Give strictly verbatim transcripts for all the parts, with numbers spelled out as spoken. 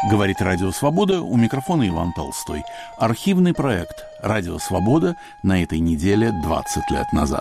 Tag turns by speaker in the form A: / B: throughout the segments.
A: Говорит Радио Свобода, у микрофона Иван Толстой. Архивный проект «Радио Свобода» на этой неделе двадцать лет назад.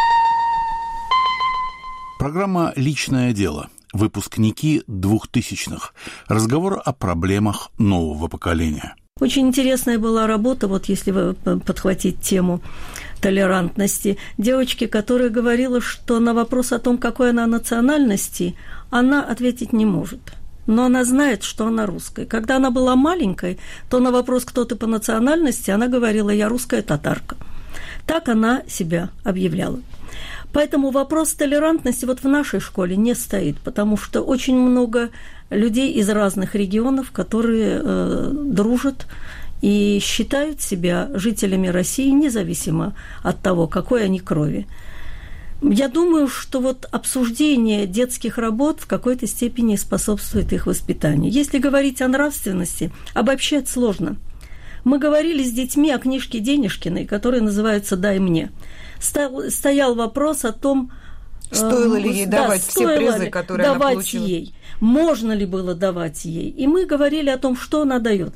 A: Программа «Личное дело». Выпускники двухтысячных. Разговор о проблемах нового поколения.
B: Очень интересная была работа, вот если вы подхватить тему толерантности, девочки, которая говорила, что на вопрос о том, какой она национальности, она ответить не может. Но она знает, что она русская. Когда она была маленькой, то на вопрос, кто ты по национальности, она говорила: я русская татарка. Так она себя объявляла. Поэтому вопрос толерантности вот в нашей школе не стоит, потому что очень много людей из разных регионов, которые э, дружат и считают себя жителями России, независимо от того, какой они крови. Я думаю, что вот обсуждение детских работ в какой-то степени способствует их воспитанию. Если говорить о нравственности, обобщать сложно. Мы говорили с детьми о книжке Денежкиной, которая называется «Дай мне». Стоял вопрос о том,
C: стоило ли ей
B: да,
C: давать все призы, которые она получила.
B: Давать ей, можно ли было давать ей. И мы говорили о том, что она дает.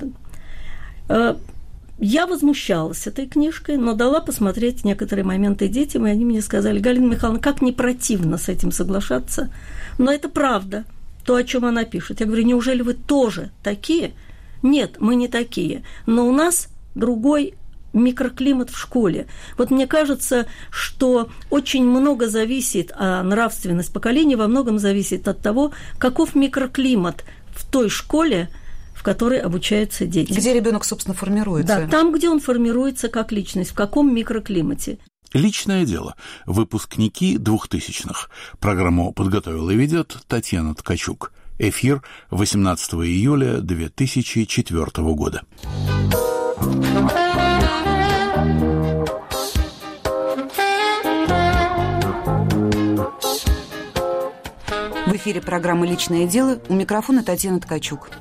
B: Я возмущалась этой книжкой, но дала посмотреть некоторые моменты детям, и они мне сказали: Галина Михайловна, как не противно с этим соглашаться, но это правда, то, о чем она пишет. Я говорю: неужели вы тоже такие? Нет, мы не такие, но у нас другой микроклимат в школе. Вот мне кажется, что очень много зависит, а нравственность поколения во многом зависит от того, каков микроклимат в той школе, в которой обучаются дети.
C: Где ребенок, собственно, формируется.
B: Да, там, где он формируется как личность, в каком микроклимате.
A: Личное дело. Выпускники двухтысячных. Программу подготовила и ведет Татьяна Ткачук. Эфир восемнадцатого июля две тысячи четвёртого года.
C: В эфире программа «Личное дело». У микрофона Татьяна Ткачук.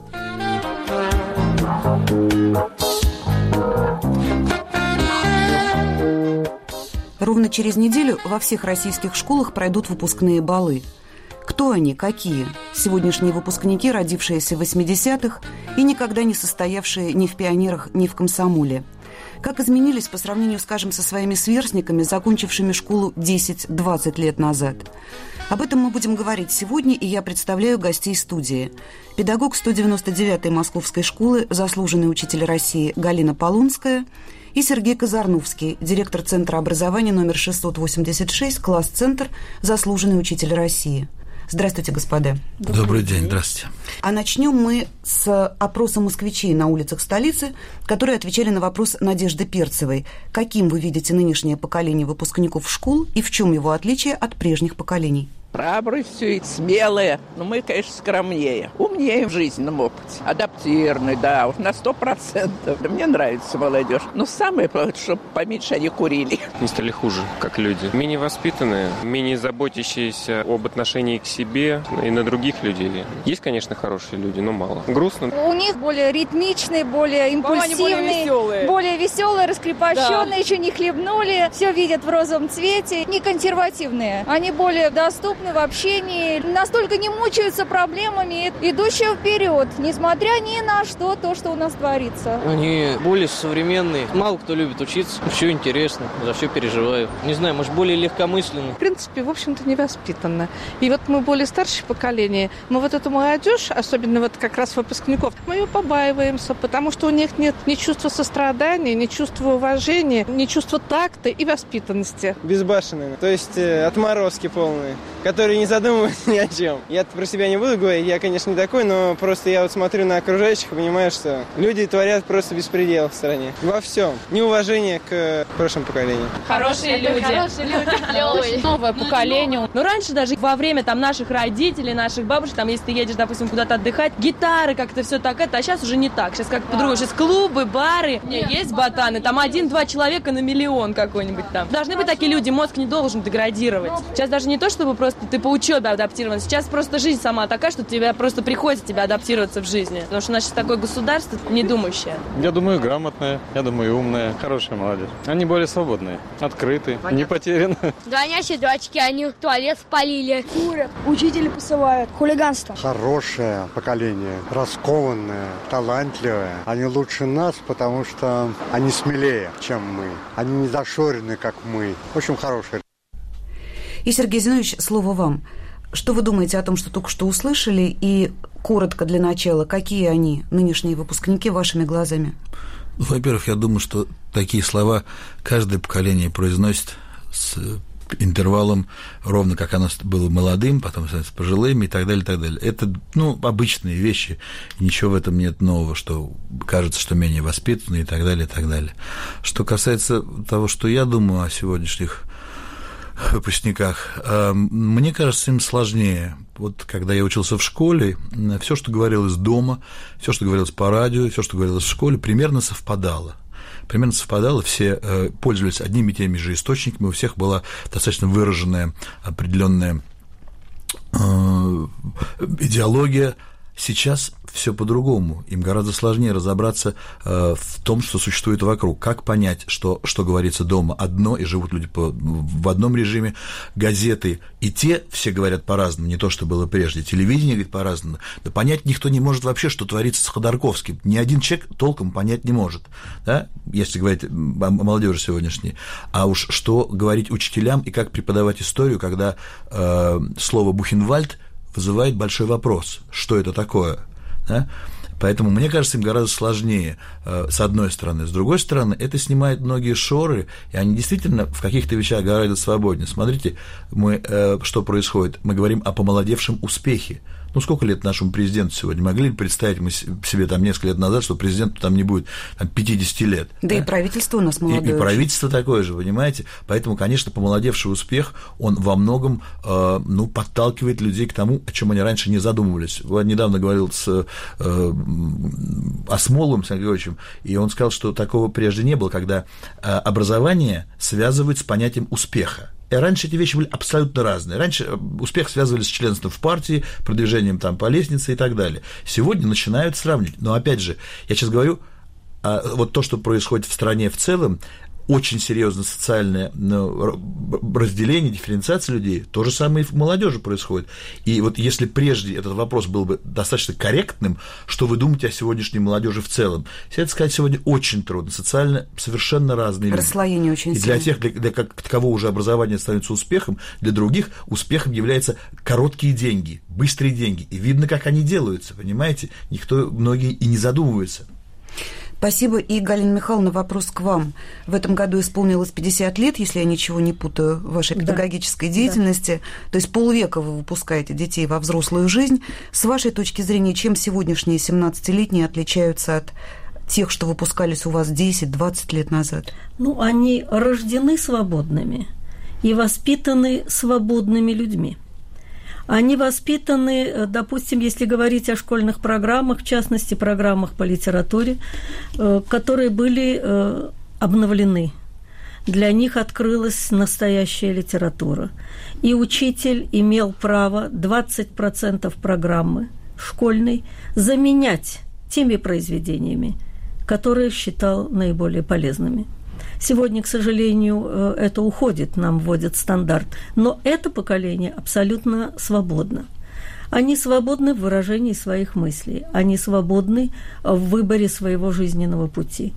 C: Ровно через неделю во всех российских школах пройдут выпускные балы. Кто они, какие? Сегодняшние выпускники, родившиеся в восьмидесятых и никогда не состоявшие ни в пионерах, ни в комсомоле. Как изменились по сравнению, скажем, со своими сверстниками, закончившими школу десять-двадцать лет назад? Об этом мы будем говорить сегодня, и я представляю гостей студии. Педагог сто девяносто девятой Московской школы, заслуженный учитель России Галина Полунская и Сергей Казарновский, директор Центра образования номер шестьсот восемьдесят шесть, класс-центр, заслуженный учитель России. Здравствуйте, господа.
D: Добрый, Добрый день, здравствуйте.
C: А начнем мы с опроса москвичей на улицах столицы, которые отвечали на вопрос Надежды Перцевой. Каким вы видите нынешнее поколение выпускников школ и в чем его отличие от прежних поколений?
E: Храбрые, смелые, но мы, конечно, скромнее. Умнее в жизненном опыте. Адаптированные, да, уж на сто процентов. Мне нравится молодежь. Но самое плохое, чтобы поменьше они курили.
F: Не стали хуже, как люди. Менее воспитанные, менее заботящиеся об отношении к себе и на других людей. Есть, конечно, хорошие люди, но мало. Грустно.
G: У них более ритмичные, более импульсивные, более веселые. более веселые, раскрепощенные, да. Еще не хлебнули, все видят в розовом цвете, не консервативные. Они более доступны в общении, настолько не мучаются проблемами, идущие вперед, несмотря ни на что, то, что у нас творится.
H: Они более современные, мало кто любит учиться, все интересно, за все переживаю. Не знаю, может, более легкомысленны.
I: В принципе, в общем-то, невоспитанно. И вот мы более старшее поколение, мы вот эту молодежь, особенно вот как раз выпускников, мы ее побаиваемся, потому что у них нет ни чувства сострадания, ни чувства уважения, ни чувства такта и воспитанности.
J: Безбашенные, то есть э, отморозки полные, которые не задумываются ни о чем. Я про себя не буду говорить, я, конечно, не такой, но просто я вот смотрю на окружающих и понимаю, что люди творят просто беспредел в стране. Во всем. Неуважение к прошлому поколению.
K: Хорошие люди. Хорошие люди. Новое поколение. Ну, раньше даже во время там наших родителей, наших бабушек, там, если ты едешь, допустим, куда-то отдыхать, гитары, как-то все так это, а сейчас уже не так. Сейчас как-то по-другому. Сейчас клубы, бары. Не, есть ботаны, там один-два человека на миллион какой-нибудь там. Должны быть такие люди, мозг не должен деградировать. Сейчас даже не то, чтобы просто что ты по учебе адаптирован. Сейчас просто жизнь сама такая, что тебе просто приходится тебе адаптироваться в жизни. Потому что у нас сейчас такое государство недумающее.
D: Я думаю, грамотное, я думаю, умное, хорошая молодежь. Они более свободные, открытые, понятно, не потеряны.
L: Гонящие дочки, они в туалет спалили. Курят, учители посылают, хулиганство.
M: Хорошее поколение, раскованное, талантливое. Они лучше нас, потому что они смелее, чем мы. Они не зашорены, как мы. В общем, хорошие.
C: И, Сергей Зиновьевич, слово вам. Что вы думаете о том, что только что услышали? И коротко для начала, какие они, нынешние выпускники, вашими глазами?
A: Ну, во-первых, я думаю, что такие слова каждое поколение произносит с интервалом, ровно как оно было молодым, потом становится пожилым и так далее, и так далее. Это, ну, обычные вещи, ничего в этом нет нового, что кажется, что менее воспитанные и так далее, и так далее. Что касается того, что я думаю о сегодняшних выпускниках, мне кажется, им сложнее. Вот когда я учился в школе, все, что говорилось дома, все, что говорилось по радио, все, что говорилось в школе, примерно совпадало. Примерно совпадало, все э, пользовались одними и теми же источниками, у всех была достаточно выраженная определенная э, идеология. Сейчас все по-другому, им гораздо сложнее разобраться э, в том, что существует вокруг, как понять, что, что говорится дома одно, и живут люди по, в одном режиме, газеты и те все говорят по-разному, не то, что было прежде, телевидение говорит по-разному, да понять никто не может вообще, что творится с Ходорковским, ни один человек толком понять не может, да, если говорить о молодежи сегодняшней, а уж что говорить учителям и как преподавать историю, когда э, слово Бухенвальд вызывает большой вопрос, что это такое, да? Поэтому, мне кажется, им гораздо сложнее, с одной стороны. С другой стороны, это снимает многие шоры, и они действительно в каких-то вещах гораздо свободнее. Смотрите, мы, что происходит. Мы говорим о помолодевшем успехе. Ну, сколько лет нашему президенту сегодня? Могли представить мы себе там несколько лет назад, что президенту там не будет там, пятьдесят лет?
C: Да, да и правительство у нас молодое.
A: И, и правительство такое же, понимаете? Поэтому, конечно, помолодевший успех, он во многом э, ну, подталкивает людей к тому, о чем они раньше не задумывались. Я недавно говорил с э, Осмоловым, с Григорьевичем, и он сказал, что такого прежде не было, когда э, образование связывают с понятием успеха. И раньше эти вещи были абсолютно разные. Раньше успех связывали с членством в партии, продвижением там по лестнице и так далее. Сегодня начинают сравнивать. Но опять же, я сейчас говорю, вот то, что происходит в стране в целом, очень серьезное социальное ну, разделение, дифференциация людей, то же самое и в молодежи происходит. И вот если прежде этот вопрос был бы достаточно корректным, что вы думаете о сегодняшней молодежи в целом? Это сказать сегодня очень трудно. Социально совершенно разные люди.
C: Расслоение очень сильное.
A: И для тех, для, для как такового уже образование становится успехом, для других успехом являются короткие деньги, быстрые деньги. И видно, как они делаются, понимаете? Никто, многие и не задумываются.
C: Спасибо. И, Галина Михайловна, вопрос к вам. В этом году исполнилось пятьдесят лет, если я ничего не путаю, в вашей педагогической да. деятельности. Да. То есть полвека вы выпускаете детей во взрослую жизнь. С вашей точки зрения, чем сегодняшние семнадцатилетние отличаются от тех, что выпускались у вас десять-двадцать лет назад?
B: Ну, они рождены свободными и воспитаны свободными людьми. Они воспитаны, допустим, если говорить о школьных программах, в частности, программах по литературе, которые были обновлены. Для них открылась настоящая литература. И учитель имел право двадцать процентов программы школьной заменять теми произведениями, которые считал наиболее полезными. Сегодня, к сожалению, это уходит, нам вводят стандарт. Но это поколение абсолютно свободно. Они свободны в выражении своих мыслей. Они свободны в выборе своего жизненного пути.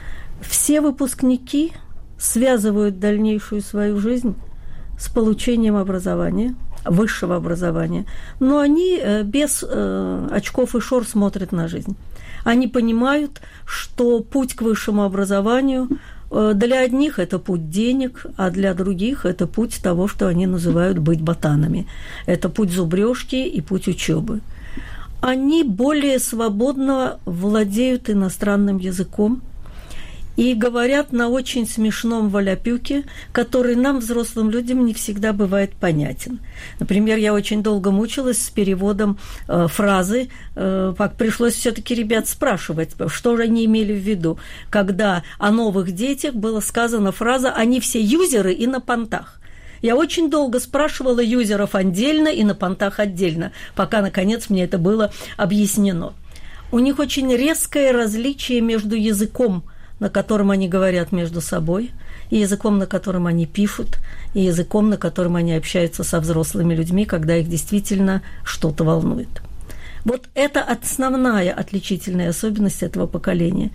B: Все выпускники связывают дальнейшую свою жизнь с получением образования, высшего образования. Но они без очков и шор смотрят на жизнь. Они понимают, что путь к высшему образованию для одних это путь денег, а для других это путь того, что они называют быть ботанами. Это путь зубрёжки и путь учебы. Они более свободно владеют иностранным языком и говорят на очень смешном валяпюке, который нам, взрослым людям, не всегда бывает понятен. Например, я очень долго мучилась с переводом э, фразы, э, пришлось все-таки ребят спрашивать, что же они имели в виду, когда о новых детях была сказана фраза «они все юзеры и на понтах». Я очень долго спрашивала юзеров отдельно и на понтах отдельно, пока, наконец, мне это было объяснено. У них очень резкое различие между языком, на котором они говорят между собой, и языком, на котором они пишут, и языком, на котором они общаются со взрослыми людьми, когда их действительно что-то волнует. Вот это основная отличительная особенность этого поколения.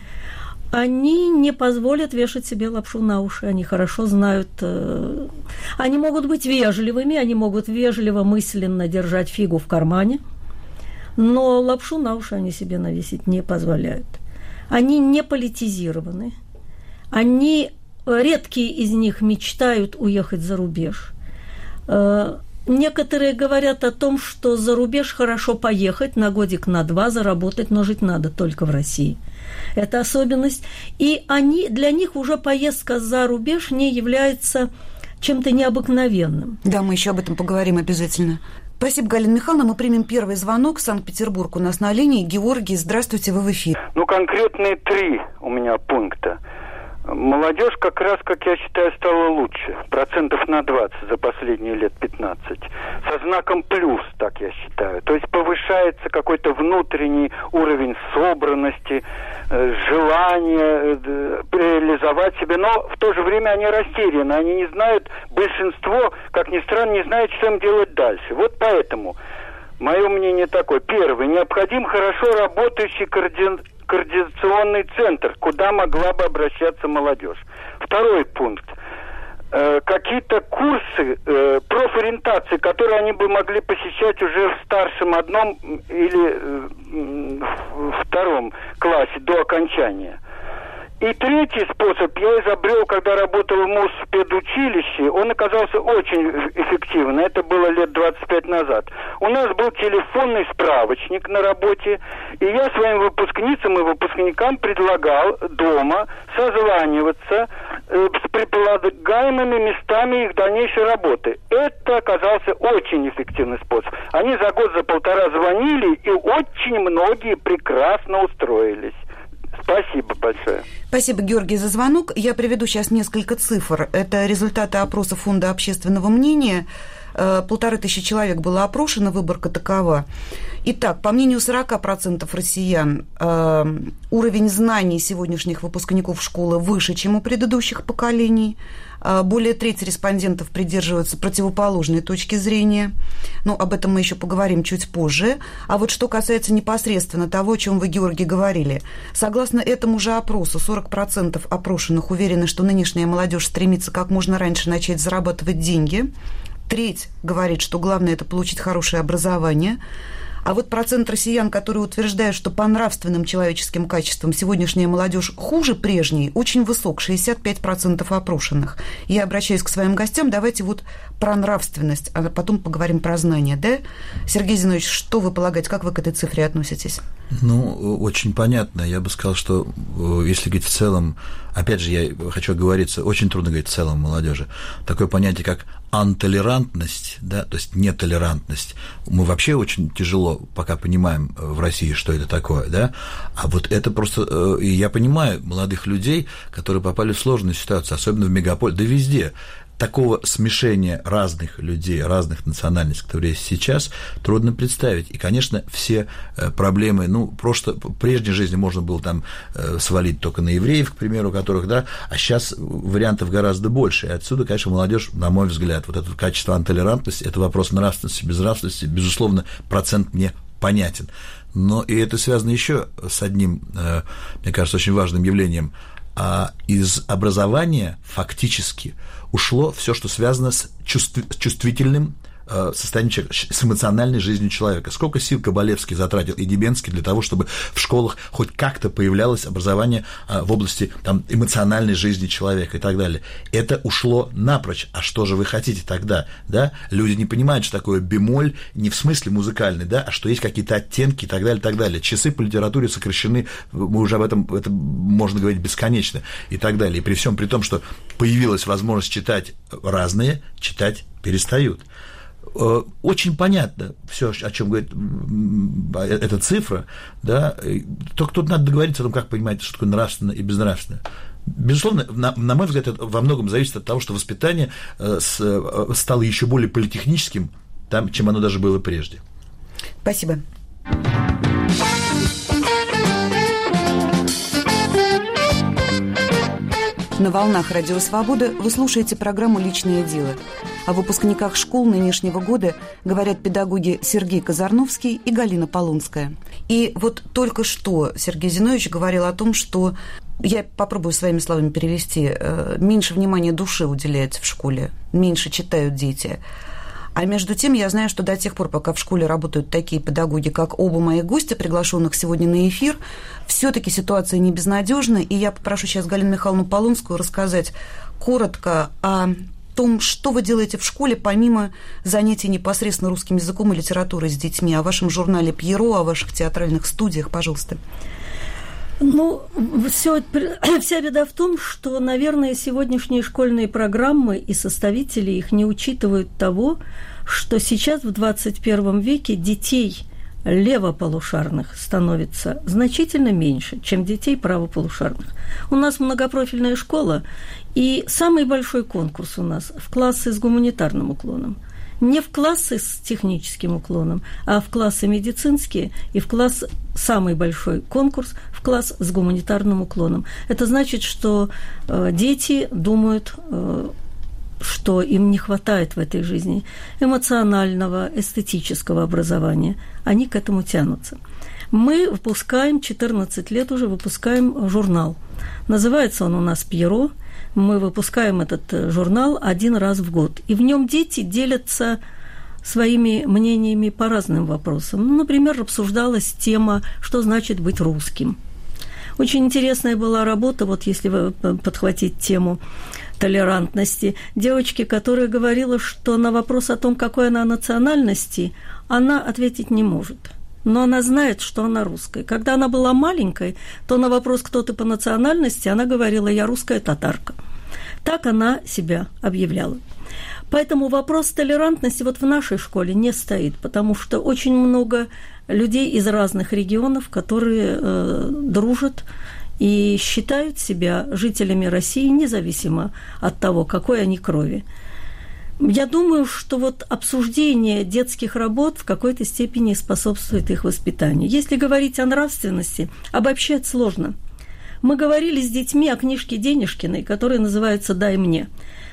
B: Они не позволят вешать себе лапшу на уши, они хорошо знают, э, они могут быть вежливыми, они могут вежливо, мысленно держать фигу в кармане, но лапшу на уши они себе навесить не позволяют. Они не политизированы, они, редкие из них мечтают уехать за рубеж. Э, некоторые говорят о том, что за рубеж хорошо поехать на годик, на два, заработать, но жить надо только в России. Это особенность. И они, для них уже поездка за рубеж не является чем-то необыкновенным.
C: Да, мы еще об этом поговорим обязательно. Спасибо, Галина Михайловна. Мы примем первый звонок. Санкт-Петербург у нас на линии. Георгий, здравствуйте, вы в эфире.
N: Ну, конкретные три у меня пункта. Молодежь как раз, как я считаю, стала лучше. Процентов на двадцать за последние лет пятнадцать. Со знаком плюс, так я считаю. То есть повышается какой-то внутренний уровень собранности, э, желания э, реализовать себя. Но в то же время они растеряны. Они не знают, большинство, как ни странно, не знает, что им делать дальше. Вот поэтому мое мнение такое. Первое. Необходим хорошо работающий координатор. координационный центр, куда могла бы обращаться молодежь. Второй пункт. Э, какие-то курсы э, профориентации, которые они бы могли посещать уже в старшем одном или э, втором классе до окончания. И третий способ я изобрел, когда работал в Муспедучилище. Он оказался очень эффективным. Это было лет двадцать пять назад. У нас был телефонный справочник на работе, и я своим выпускницам и выпускникам предлагал дома созваниваться э, с предполагаемыми местами их дальнейшей работы. Это оказался очень эффективный способ. Они за год, за полтора звонили, и очень многие прекрасно устроились. Спасибо большое.
C: Спасибо, Георгий, за звонок. Я приведу сейчас несколько цифр. Это результаты опроса Фонда общественного мнения. Полторы тысячи человек было опрошено, выборка такова. Итак, по мнению сорок процентов россиян, уровень знаний сегодняшних выпускников школы выше, чем у предыдущих поколений. Более трети респондентов придерживаются противоположной точки зрения. Ну, об этом мы еще поговорим чуть позже. А вот что касается непосредственно того, о чем вы, Георгий, говорили. Согласно этому же опросу, сорок процентов опрошенных уверены, что нынешняя молодежь стремится как можно раньше начать зарабатывать деньги. Треть говорит, что главное – это получить хорошее образование. А вот процент россиян, которые утверждают, что по нравственным человеческим качествам сегодняшняя молодежь хуже прежней, очень высок, шестьдесят пять процентов опрошенных. Я обращаюсь к своим гостям, давайте вот про нравственность, а потом поговорим про знания, да? Сергей Зинович, что вы полагаете, как вы к этой цифре относитесь?
A: Ну, очень понятно. Я бы сказал, что если говорить в целом, опять же, я хочу оговориться, очень трудно говорить в целом молодежи. Такое понятие, как антолерантность, да, то есть нетолерантность, мы вообще очень тяжело пока понимаем в России, что это такое, да, а вот это просто, и я понимаю молодых людей, которые попали в сложную ситуацию, особенно в мегаполе, да везде. Такого смешения разных людей, разных национальностей, которые есть сейчас, трудно представить. И, конечно, все проблемы, ну, просто в прежней жизни можно было там свалить только на евреев, к примеру, которых, да, а сейчас вариантов гораздо больше. И отсюда, конечно, молодежь, на мой взгляд, вот это качество антолерантности, это вопрос нравственности, безнравственности, безусловно, процент мне понятен. Но и это связано еще с одним, мне кажется, очень важным явлением. А из образования фактически ушло все, что связано с чувствительным состоянием человека, с эмоциональной жизнью человека. Сколько сил Кабалевский затратил и Дебенский для того, чтобы в школах хоть как-то появлялось образование в области там, эмоциональной жизни человека и так далее. Это ушло напрочь. А что же вы хотите тогда? Да? Люди не понимают, что такое бемоль не в смысле музыкальный, да, а что есть какие-то оттенки и так далее, и так далее. Часы по литературе сокращены, мы уже об этом, это можно говорить бесконечно и так далее. И при всем при том, что появилась возможность читать разные, читать перестают. Очень понятно все, о чем говорит эта цифра, да, только тут надо договориться о том, как понимать, что такое нравственно и безнравственно. Безусловно, на, на мой взгляд, это во многом зависит от того, что воспитание э, с, э, стало еще более политехническим, там, чем оно даже было прежде.
C: Спасибо. На волнах Радио Свобода вы слушаете программу «Личное дело». О выпускниках школ нынешнего года говорят педагоги Сергей Казарновский и Галина Полунская. И вот только что Сергей Зиновьевич говорил о том, что, я попробую своими словами перевести, меньше внимания душе уделяется в школе, меньше читают дети. А между тем, я знаю, что до тех пор, пока в школе работают такие педагоги, как оба моих гостя, приглашенных сегодня на эфир, все-таки ситуация не безнадежна, и я попрошу сейчас Галину Михайловну Полунскую рассказать коротко о том, что вы делаете в школе, помимо занятий непосредственно русским языком и литературой с детьми, о вашем журнале «Пьеро», о ваших театральных студиях, пожалуйста.
B: Ну, все, вся беда в том, что, наверное, сегодняшние школьные программы и составители их не учитывают того, что сейчас в двадцать первом веке детей левополушарных становится значительно меньше, чем детей правополушарных. У нас многопрофильная школа, и самый большой конкурс у нас в классы с гуманитарным уклоном. Не в классы с техническим уклоном, а в классы медицинские и в класс, самый большой конкурс, в класс с гуманитарным уклоном. Это значит, что э, дети думают, э, что им не хватает в этой жизни эмоционального, эстетического образования. Они к этому тянутся. Мы выпускаем, четырнадцать лет уже выпускаем журнал. Называется он у нас «Пьеро». Мы выпускаем этот журнал один раз в год. И в нем дети делятся своими мнениями по разным вопросам. Ну, например, обсуждалась тема, что значит быть русским. Очень интересная была работа, вот если вы подхватить тему толерантности, девочки, которая говорила, что на вопрос о том, какой она национальности, она ответить не может. Но она знает, что она русская. Когда она была маленькой, то на вопрос, кто ты по национальности, она говорила: я русская татарка. Так она себя объявляла. Поэтому вопрос толерантности вот в нашей школе не стоит, потому что очень много людей из разных регионов, которые э, дружат и считают себя жителями России, независимо от того, какой они крови. Я думаю, что вот обсуждение детских работ в какой-то степени способствует их воспитанию. Если говорить о нравственности, обобщать сложно. Мы говорили с детьми о книжке Денежкиной, которая называется «Дай мне».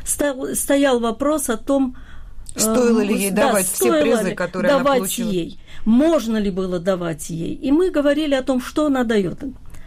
B: Стоял вопрос о том,
C: стоило ли ей
B: да,
C: давать все призы, которые она получила.
B: Ей, можно ли было давать ей. И мы говорили о том, что она дает.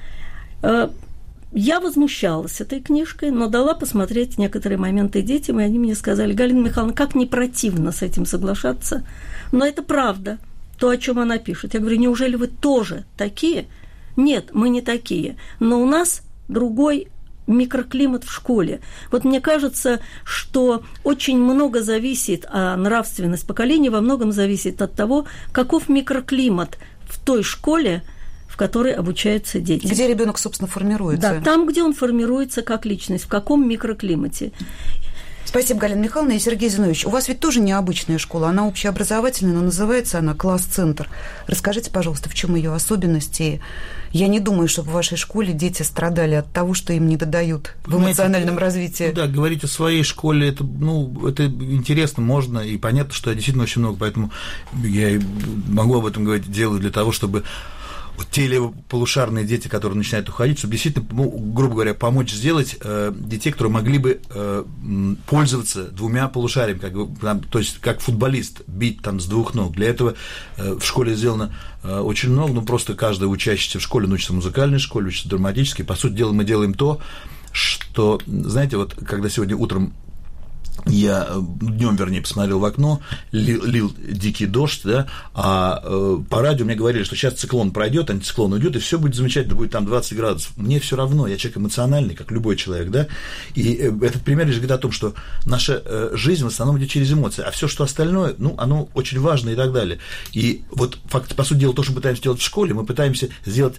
B: Я возмущалась этой книжкой, но дала посмотреть некоторые моменты детям, и они мне сказали: Галина Михайловна, как не противно с этим соглашаться, но это правда, то, о чем она пишет. Я говорю: неужели вы тоже такие? Нет, мы не такие, но у нас другой микроклимат в школе. Вот мне кажется, что очень много зависит, а нравственность поколения во многом зависит от того, каков микроклимат в той школе, в которой обучаются дети.
C: Где ребенок, собственно, формируется.
B: Да, там, где он формируется как личность, в каком микроклимате.
C: Спасибо, Галина Михайловна. И Сергей Зиновьевич, у вас ведь тоже необычная школа, она общеобразовательная, но называется она «Класс-центр». Расскажите, пожалуйста, в чем ее особенности? Я не думаю, что в вашей школе дети страдали от того, что им не додают в эмоциональном
A: Знаете,
C: развитии.
A: Да, говорить о своей школе, это, ну, это интересно, можно, и понятно, что действительно очень много, поэтому я могу об этом говорить, делаю для того, чтобы вот те левополушарные дети, которые начинают уходить, чтобы действительно, ну, грубо говоря, помочь сделать э, детей, которые могли бы э, пользоваться двумя полушариями, как, там, то есть как футболист, бить там с двух ног. Для этого э, в школе сделано э, очень много, ну, просто каждый учащийся в школе, он учится в музыкальной школе, учится драматической. По сути дела, мы делаем то, что, знаете, вот когда сегодня утром я днем, вернее, посмотрел в окно, лил, лил дикий дождь, да, а э, по радио мне говорили, что сейчас циклон пройдет, антициклон уйдет, и все будет замечательно, будет там двадцать градусов. Мне все равно, я человек эмоциональный, как любой человек, да, и э, этот пример лишь говорит о том, что наша э, жизнь в основном идет через эмоции, а все, что остальное, ну, оно очень важно и так далее. И вот, факт, по сути дела, то, что мы пытаемся делать в школе, мы пытаемся сделать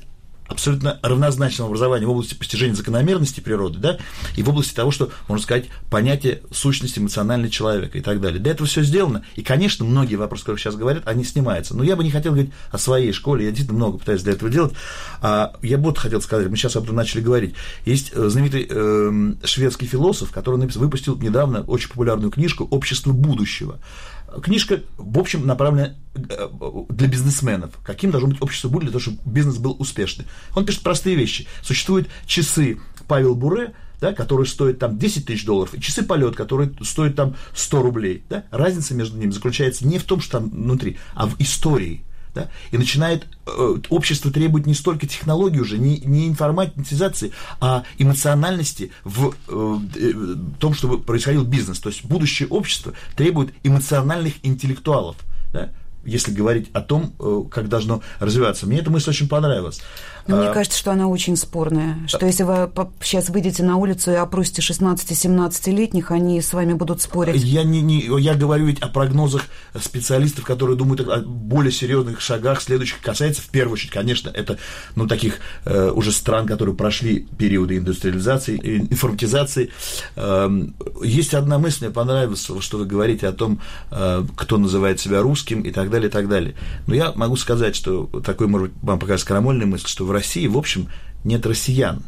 A: абсолютно равнозначного образования в области постижения закономерностей природы, да, и в области того, что, можно сказать, понятие сущности эмоционального человека и так далее. Для этого все сделано, и, конечно, многие вопросы, которые сейчас говорят, они снимаются. Но я бы не хотел говорить о своей школе, я действительно много пытаюсь для этого делать. А я бы вот хотел сказать, мы сейчас об этом начали говорить. Есть знаменитый э, шведский философ, который написал, выпустил недавно очень популярную книжку «Общество будущего». Книжка, в общем, направлена для бизнесменов. Каким должно быть общество будущего для того, чтобы бизнес был успешный. Он пишет простые вещи. Существуют часы Павел Буре, да, которые стоят там десять тысяч долларов, и часы полет, которые стоят там сто рублей. Да? Разница между ними заключается не в том, что там внутри, а в истории. Да? И начинает э, общество требует не столько технологий уже, не, не информатизации, а эмоциональности в э, э, том, чтобы происходил бизнес. То есть будущее общество требует эмоциональных интеллектуалов, да? Если говорить о том, э, как должно развиваться. Мне эта мысль очень понравилась.
C: Но мне кажется, что она очень спорная. Что если вы сейчас выйдете на улицу и опросите шестнадцати-семнадцатилетних, они с вами будут спорить.
A: Я, не, не, я говорю ведь о прогнозах специалистов, которые думают о более серьезных шагах, следующих. Касается, в первую очередь, конечно, это ну, таких э, уже стран, которые прошли периоды индустриализации, информатизации. Э, есть одна мысль, мне понравилась, что вы говорите о том, э, кто называет себя русским и так далее, и так далее. Но я могу сказать, что такой, может быть, вам покажется крамольная мысль, что в России, в общем, нет россиян.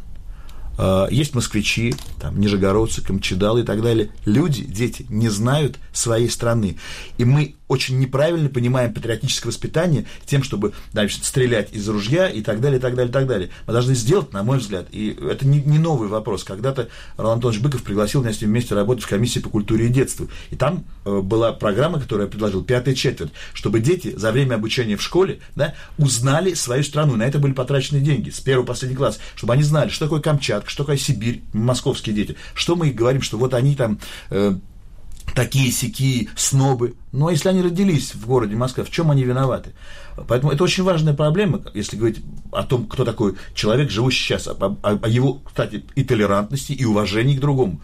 A: Есть москвичи, там, нижегородцы, камчедалы и так далее. Люди, дети не знают своей страны. И мы очень неправильно понимаем патриотическое воспитание тем, чтобы, значит, стрелять из ружья и так далее, и так далее, и так далее. Мы должны сделать, на мой взгляд, и это не, не новый вопрос. Когда-то Ролан Антонович Быков пригласил меня с ним вместе работать в комиссии по культуре и детству. И там э, была программа, которую я предложил, пятая четверть, чтобы дети за время обучения в школе, да, узнали свою страну. На это были потрачены деньги с первого по последний класс, чтобы они знали, что такое Камчатка, что такое Сибирь, московские дети. Что мы их говорим, что вот они там... Э, такие-сякие снобы. Но если они родились в городе Москва, в чем они виноваты? Поэтому это очень важная проблема, если говорить о том, кто такой человек, живущий сейчас, о, о его, кстати, и толерантности, и уважении к другому.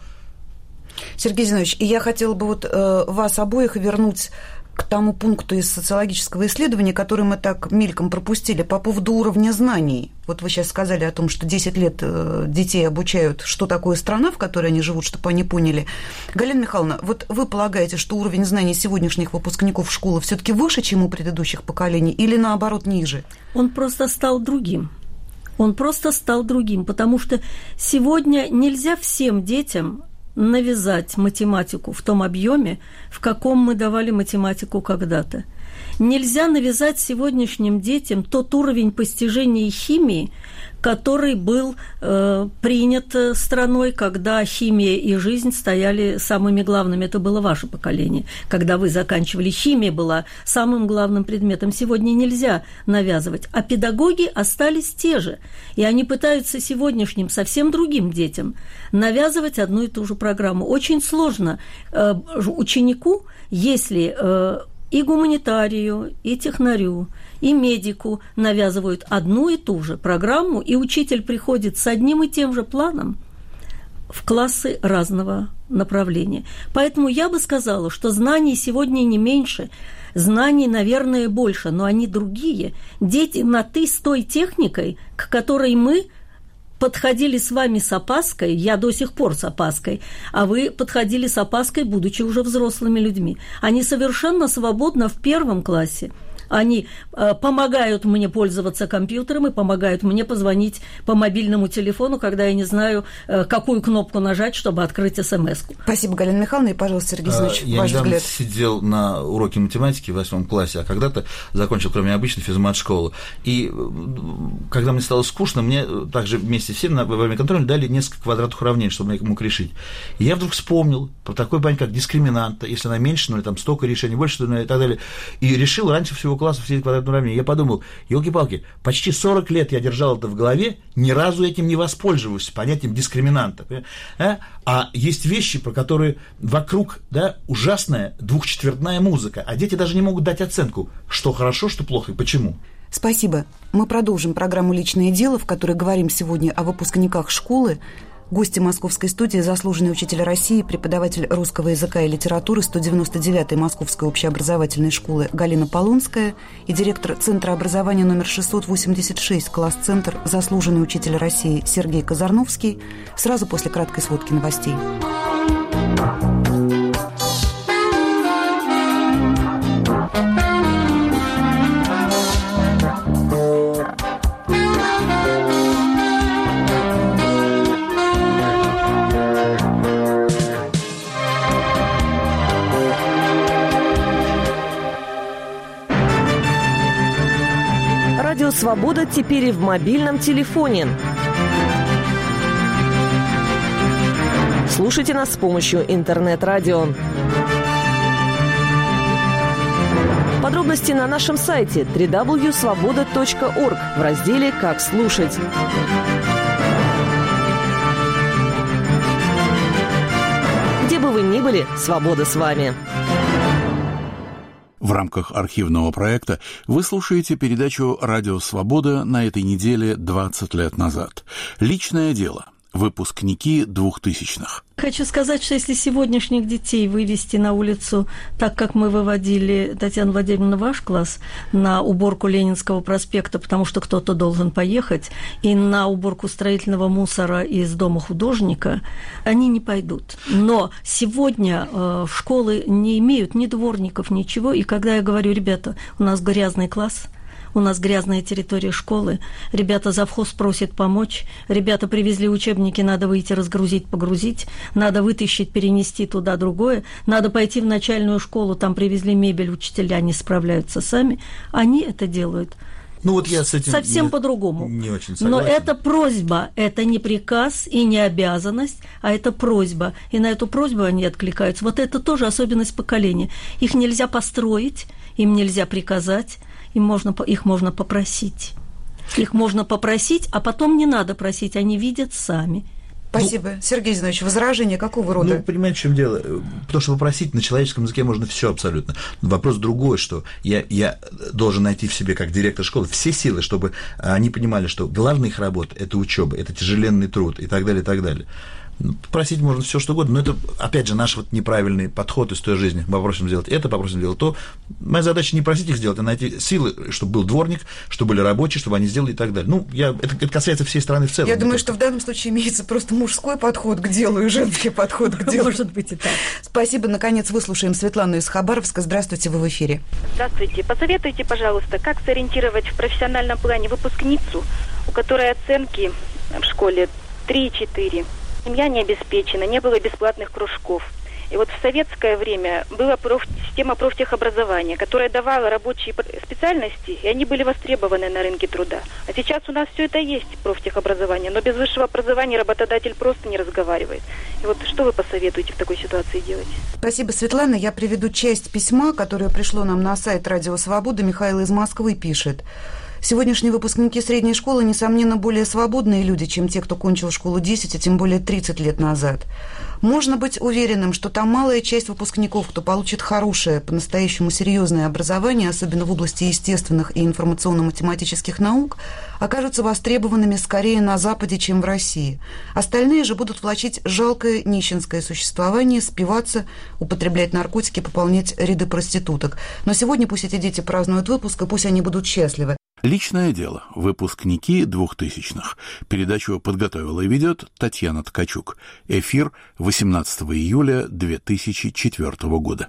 C: Сергей Зинович, я хотела бы вот э, вас обоих вернуть к тому пункту из социологического исследования, который мы так мельком пропустили, по поводу уровня знаний. Вот вы сейчас сказали о том, что десять лет детей обучают, что такое страна, в которой они живут, чтобы они поняли. Галина Михайловна, вот вы полагаете, что уровень знаний сегодняшних выпускников школы все-таки выше, чем у предыдущих поколений, или наоборот ниже?
B: Он просто стал другим. Он просто стал другим, потому что сегодня нельзя всем детям навязать математику в том объеме, в каком мы давали математику когда-то. Нельзя навязать сегодняшним детям тот уровень постижения химии, который был э, принят страной, когда химия и жизнь стояли самыми главными. Это было ваше поколение. Когда вы заканчивали, химия была самым главным предметом. Сегодня нельзя навязывать. А педагоги остались те же. И они пытаются сегодняшним, совсем другим детям навязывать одну и ту же программу. Очень сложно э, ученику, если... Э, и гуманитарию, и технарю, и медику навязывают одну и ту же программу, и учитель приходит с одним и тем же планом в классы разного направления. Поэтому я бы сказала, что знаний сегодня не меньше, знаний, наверное, больше, но они другие. Дети на «ты» с той техникой, к которой мы подходили с вами с опаской, я до сих пор с опаской, а вы подходили с опаской, будучи уже взрослыми людьми. Они совершенно свободно в первом классе. Они э, помогают мне пользоваться компьютером и помогают мне позвонить по мобильному телефону, когда я не знаю, э, какую кнопку нажать, чтобы открыть смс-ку.
C: Спасибо, Галина Михайловна. И, пожалуйста, Сергей Зинович,
A: я
C: ваш
A: недавно
C: взгляд.
A: сидел на уроке математики в восьмом классе, а когда-то закончил, кроме обычной, физмат-школу. И когда мне стало скучно, мне также вместе всем во время контроля дали несколько квадратных уравнений, чтобы я мог решить. И я вдруг вспомнил про такой понятие, как дискриминанта, если она меньше, ну или там столько решений, больше, ну и так далее. И решил раньше всего класса все эти квадратные уравнения. Я подумал, елки-палки, почти сорок лет я держал это в голове, ни разу этим не воспользовался, понятием дискриминанта. А, а есть вещи, про которые вокруг, да, ужасная двухчетвертная музыка, а дети даже не могут дать оценку, что хорошо, что плохо и почему.
C: Спасибо. Мы продолжим программу «Личное дело», в которой говорим сегодня о выпускниках школы. Гости московской студии – заслуженный учитель России, преподаватель русского языка и литературы сто девяносто девятой Московской общеобразовательной школы Галина Полонская и директор Центра образования номер шестьсот восемьдесят шесть, класс-центр, заслуженный учитель России Сергей Казарновский. Сразу после краткой сводки новостей.
O: Радио «Свобода» теперь и в мобильном телефоне. Слушайте нас с помощью интернет-радио. Подробности на нашем сайте дабл ю дабл ю дабл ю точка свобода точка орг в разделе «Как слушать». Где бы вы ни были, свобода с вами.
P: В рамках архивного проекта вы слушаете передачу «Радио Свобода» на этой неделе двадцать лет назад. Личное дело. Выпускники двухтысячных.
B: Хочу сказать, что если сегодняшних детей вывести на улицу так, как мы выводили, Татьяна Владимировна, ваш класс, на уборку Ленинского проспекта, потому что кто-то должен поехать, и на уборку строительного мусора из дома художника, они не пойдут. Но сегодня э, школы не имеют ни дворников, ничего, и когда я говорю, ребята, у нас грязный класс, у нас грязная территория школы, ребята, завхоз просит помочь, ребята привезли учебники, надо выйти разгрузить, погрузить, надо вытащить, перенести туда другое, надо пойти в начальную школу, там привезли мебель, учителя не справляются сами, они это делают.
A: Ну, вот я с этим
B: совсем
A: не,
B: по-другому.
A: Не очень согласен.
B: Но это просьба, это не приказ и не обязанность, а это просьба. И на эту просьбу они откликаются. Вот это тоже особенность поколения. Их нельзя построить, им нельзя приказать, им можно, их можно попросить. Их можно попросить, а потом не надо просить, они видят сами.
C: Спасибо. Ну, Сергей Зинович, возражения какого рода?
A: Ну, понимаете, в чем дело? Потому что попросить на человеческом языке можно все абсолютно. Вопрос другой, что я, я должен найти в себе, как директор школы, все силы, чтобы они понимали, что главная их работа – это учеба, это тяжеленный труд и так далее, и так далее. Просить можно все что угодно, но это, опять же, наш вот неправильный подход из той жизни. Мы попросим сделать это, попросим сделать то. Моя задача не просить их сделать, а найти силы, чтобы был дворник, чтобы были рабочие, чтобы они сделали и так далее. Ну, я, это, это касается всей страны в целом.
C: Я думаю, что в данном случае имеется просто мужской подход к делу и женский подход к делу.
B: Может быть и так.
C: Спасибо. Наконец, выслушаем Светлану из Хабаровска. Здравствуйте, вы в эфире.
Q: Здравствуйте. Посоветуйте, пожалуйста, как сориентировать в профессиональном плане выпускницу, у которой оценки в школе три-четыре. Семья не обеспечена, не было бесплатных кружков. И вот в советское время была проф... система профтехобразования, которая давала рабочие специальности, и они были востребованы на рынке труда. А сейчас у нас все это есть, профтехобразование, но без высшего образования работодатель просто не разговаривает. И вот что вы посоветуете в такой ситуации делать?
C: Спасибо, Светлана. Я приведу часть письма, которое пришло нам на сайт «Радио Свобода». Михаил из Москвы пишет. Сегодняшние выпускники средней школы, несомненно, более свободные люди, чем те, кто кончил школу десять, а тем более тридцать лет назад. Можно быть уверенным, что там малая часть выпускников, кто получит хорошее, по-настоящему серьезное образование, особенно в области естественных и информационно-математических наук, окажутся востребованными скорее на Западе, чем в России. Остальные же будут влачить жалкое нищенское существование, спиваться, употреблять наркотики, пополнять ряды проституток. Но сегодня пусть эти дети празднуют выпуск, и пусть они будут счастливы.
P: Личное дело. Выпускники двухтысячных. Передачу подготовила и ведет Татьяна Ткачук. Эфир восемнадцатого июля две тысячи четвёртого года.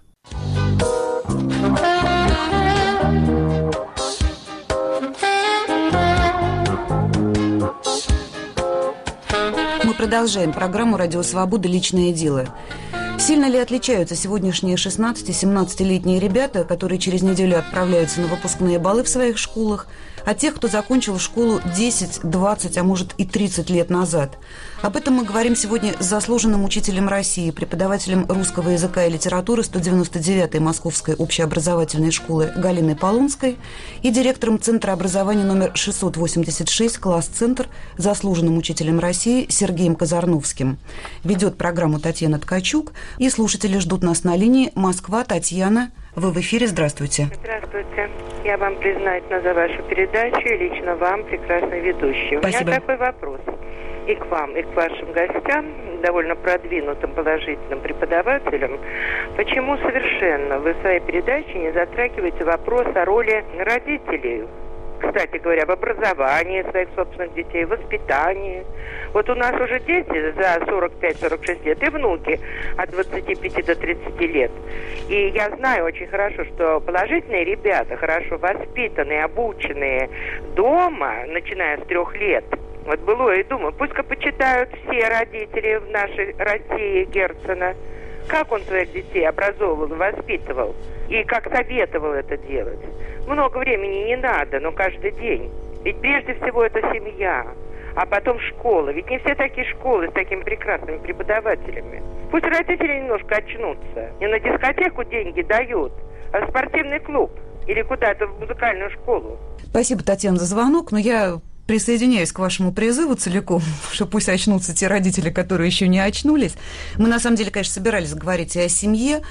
C: Мы продолжаем программу «Радио Свобода. Личное дело». Сильно ли отличаются сегодняшние шестнадцати-семнадцатилетние ребята, которые через неделю отправляются на выпускные балы в своих школах, от тех, кто закончил школу десять, двадцать, а может и тридцать лет назад? Об этом мы говорим сегодня с заслуженным учителем России, преподавателем русского языка и литературы сто девяносто девятой Московской общеобразовательной школы Галиной Полонской и директором Центра образования номер шестьсот восемьдесят шесть, класс-центр, заслуженным учителем России Сергеем Казарновским. Ведет программу Татьяна Ткачук, и слушатели ждут нас на линии. Москва, Татьяна, вы в эфире, здравствуйте.
R: Здравствуйте. Я вам признательна за вашу передачу и лично вам, прекрасный ведущий.
C: Спасибо.
R: У меня такой вопрос. и к вам, и к вашим гостям, довольно продвинутым положительным преподавателям, почему совершенно вы в своей передаче не затрагиваете вопрос о роли родителей. Кстати говоря, в образовании своих собственных детей, в воспитании. Вот у нас уже дети за сорок пять - сорок шесть лет и внуки от двадцати пяти до тридцати лет. И я знаю очень хорошо, что положительные ребята, хорошо воспитанные, обученные дома, начиная с трех лет, вот было и думаю, пусть-ка почитают все родители в нашей России Герцена, как он своих детей образовывал, воспитывал и как советовал это делать. Много времени не надо, но каждый день. Ведь прежде всего это семья, а потом школа. Ведь не все такие школы с такими прекрасными преподавателями. Пусть родители немножко очнутся. Не на дискотеку деньги дают, а в спортивный клуб или куда-то в музыкальную школу.
C: Спасибо, Татьяна, за звонок, но я присоединяюсь к вашему призыву целиком, что пусть очнутся те родители, которые еще не очнулись. Мы, на самом деле, конечно, собирались говорить и о семье,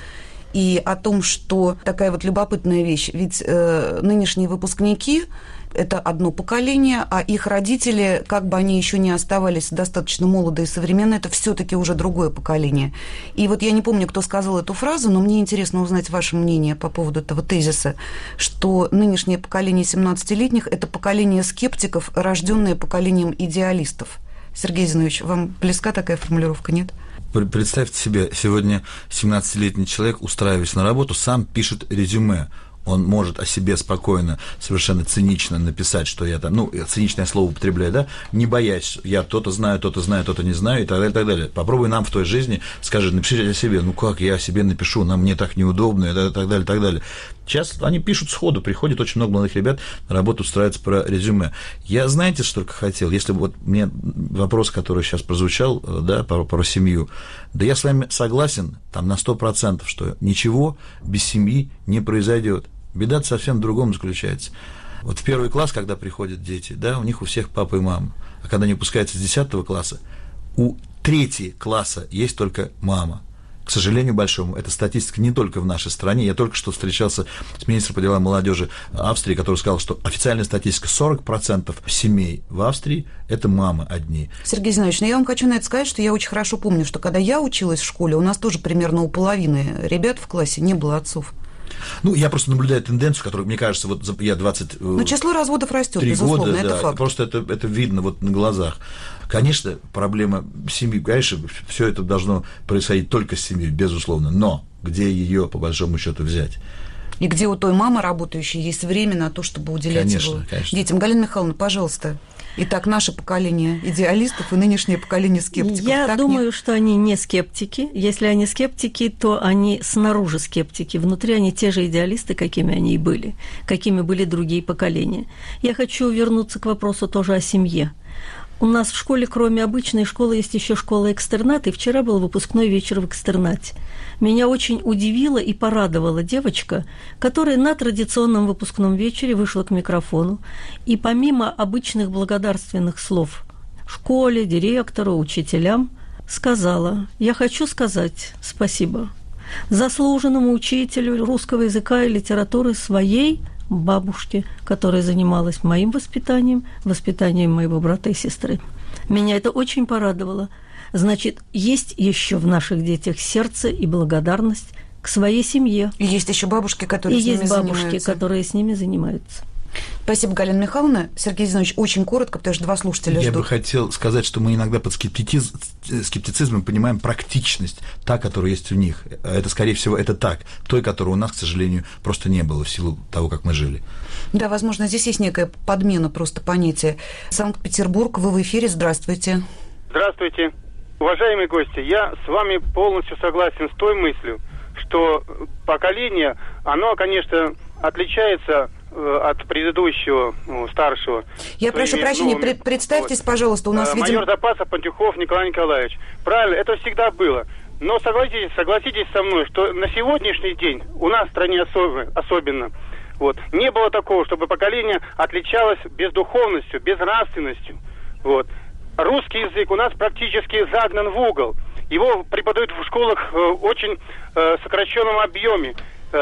C: и о том, что такая вот любопытная вещь. Ведь э, нынешние выпускники – это одно поколение, а их родители, как бы они еще не оставались достаточно молодые и современные, это все-таки уже другое поколение. И вот я не помню, кто сказал эту фразу, но мне интересно узнать ваше мнение по поводу этого тезиса, что нынешнее поколение семнадцатилетних – это поколение скептиков, рожденное поколением идеалистов. Сергей Зинович, вам близка такая формулировка, нет?
A: Представьте себе, сегодня семнадцатилетний человек, устраиваясь на работу, сам пишет резюме. Он может о себе спокойно, совершенно цинично написать, что я там, ну, циничное слово употребляю, да, не боясь, я то-то знаю, то-то знаю, то-то не знаю, и так далее, и так далее. Попробуй нам в той жизни, скажи, напишите о себе, ну как, я о себе напишу, нам мне так неудобно, и так далее, и так далее. Сейчас они пишут сходу, приходит очень много молодых ребят на работу, устраиваются про резюме. Я, знаете, что только хотел, если бы вот мне вопрос, который сейчас прозвучал, да, про, про семью, да я с вами согласен, там, на сто процентов, что ничего без семьи не произойдет. Беда совсем в другом заключается. Вот в первый класс, когда приходят дети, да, у них у всех папа и мама. А когда они выпускаются с десятого класса, у третьего класса есть только мама. К сожалению большому, эта статистика не только в нашей стране. Я только что встречался с министром по делам молодежи Австрии, который сказал, что официальная статистика сорок процентов семей в Австрии – это мамы одни.
C: Сергей Зинович, ну я вам хочу на это сказать, что я очень хорошо помню, что когда я училась в школе, у нас тоже примерно у половины ребят в классе не было отцов.
A: Ну, я просто наблюдаю тенденцию, которую, мне кажется, вот я двадцать...
C: Но число разводов растет, безусловно,
A: года,
C: это
A: да,
C: факт.
A: Просто это, это видно вот на глазах. Конечно, проблема семьи, конечно, все это должно происходить только с семьей, безусловно, но где ее, по большому счету, взять?
C: И где у той мамы, работающей, есть время на то, чтобы уделять
A: конечно,
C: его
A: конечно.
C: детям. Галина Михайловна, пожалуйста. Итак, наше поколение идеалистов и нынешнее поколение скептиков.
B: Я
C: так
B: думаю,
C: нет?
B: что они не скептики. Если они скептики, то они снаружи скептики. Внутри они те же идеалисты, какими они и были, какими были другие поколения. Я хочу вернуться к вопросу тоже о семье. У нас в школе, кроме обычной школы, есть еще школа-экстернат, и вчера был выпускной вечер в экстернате. Меня очень удивила и порадовала девочка, которая на традиционном выпускном вечере вышла к микрофону, и помимо обычных благодарственных слов школе, директору, учителям, сказала: «Я хочу сказать спасибо заслуженному учителю русского языка и литературы своей бабушке, которая занималась моим воспитанием, воспитанием моего брата и сестры». Меня это очень порадовало. Значит, есть еще в наших детях сердце и благодарность к своей семье.
C: И есть еще бабушки, которые
B: и
C: с ними
B: есть бабушки,
C: занимаются.
B: которые с ними занимаются.
C: Спасибо, Галина Михайловна. Сергей Зинович, очень коротко, потому что два слушателя
A: Я
C: ждут.
A: Я бы хотел сказать, что мы иногда под скептициз... скептицизмом понимаем практичность, та, которая есть у них. Это, скорее всего, это так. Той, которой у нас, к сожалению, просто не было в силу того, как мы жили.
C: Да, возможно, здесь есть некая подмена просто понятия. Санкт-Петербург, вы в эфире, здравствуйте.
S: Здравствуйте. Уважаемые гости, я с вами полностью согласен с той мыслью, что поколение, оно, конечно, отличается от предыдущего, ну, старшего.
C: Я прошу прощения,
S: новыми...
C: представьтесь, вот. Пожалуйста, у нас,
S: Майор
C: видимо...
S: запаса Пантюхов Николай Николаевич. Правильно, это всегда было. Но согласитесь, согласитесь со мной, что на сегодняшний день у нас в стране особенно, особенно вот, не было такого, чтобы поколение отличалось бездуховностью, безнравственностью. Вот. Русский язык у нас практически загнан в угол. Его преподают в школах в очень э, сокращенном объеме.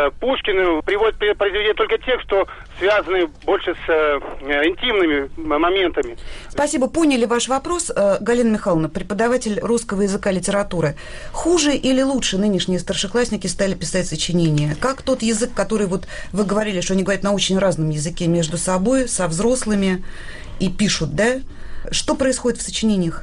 S: Пушкин приводит произведения только тех, что связаны больше с э, интимными моментами.
C: Спасибо, поняли ваш вопрос. Галина Михайловна, преподаватель русского языка и литературы. Хуже или лучше нынешние старшеклассники стали писать сочинения? Как тот язык, который вот вы говорили, что они говорят на очень разном языке между собой, со взрослыми и пишут, да? Что происходит в сочинениях?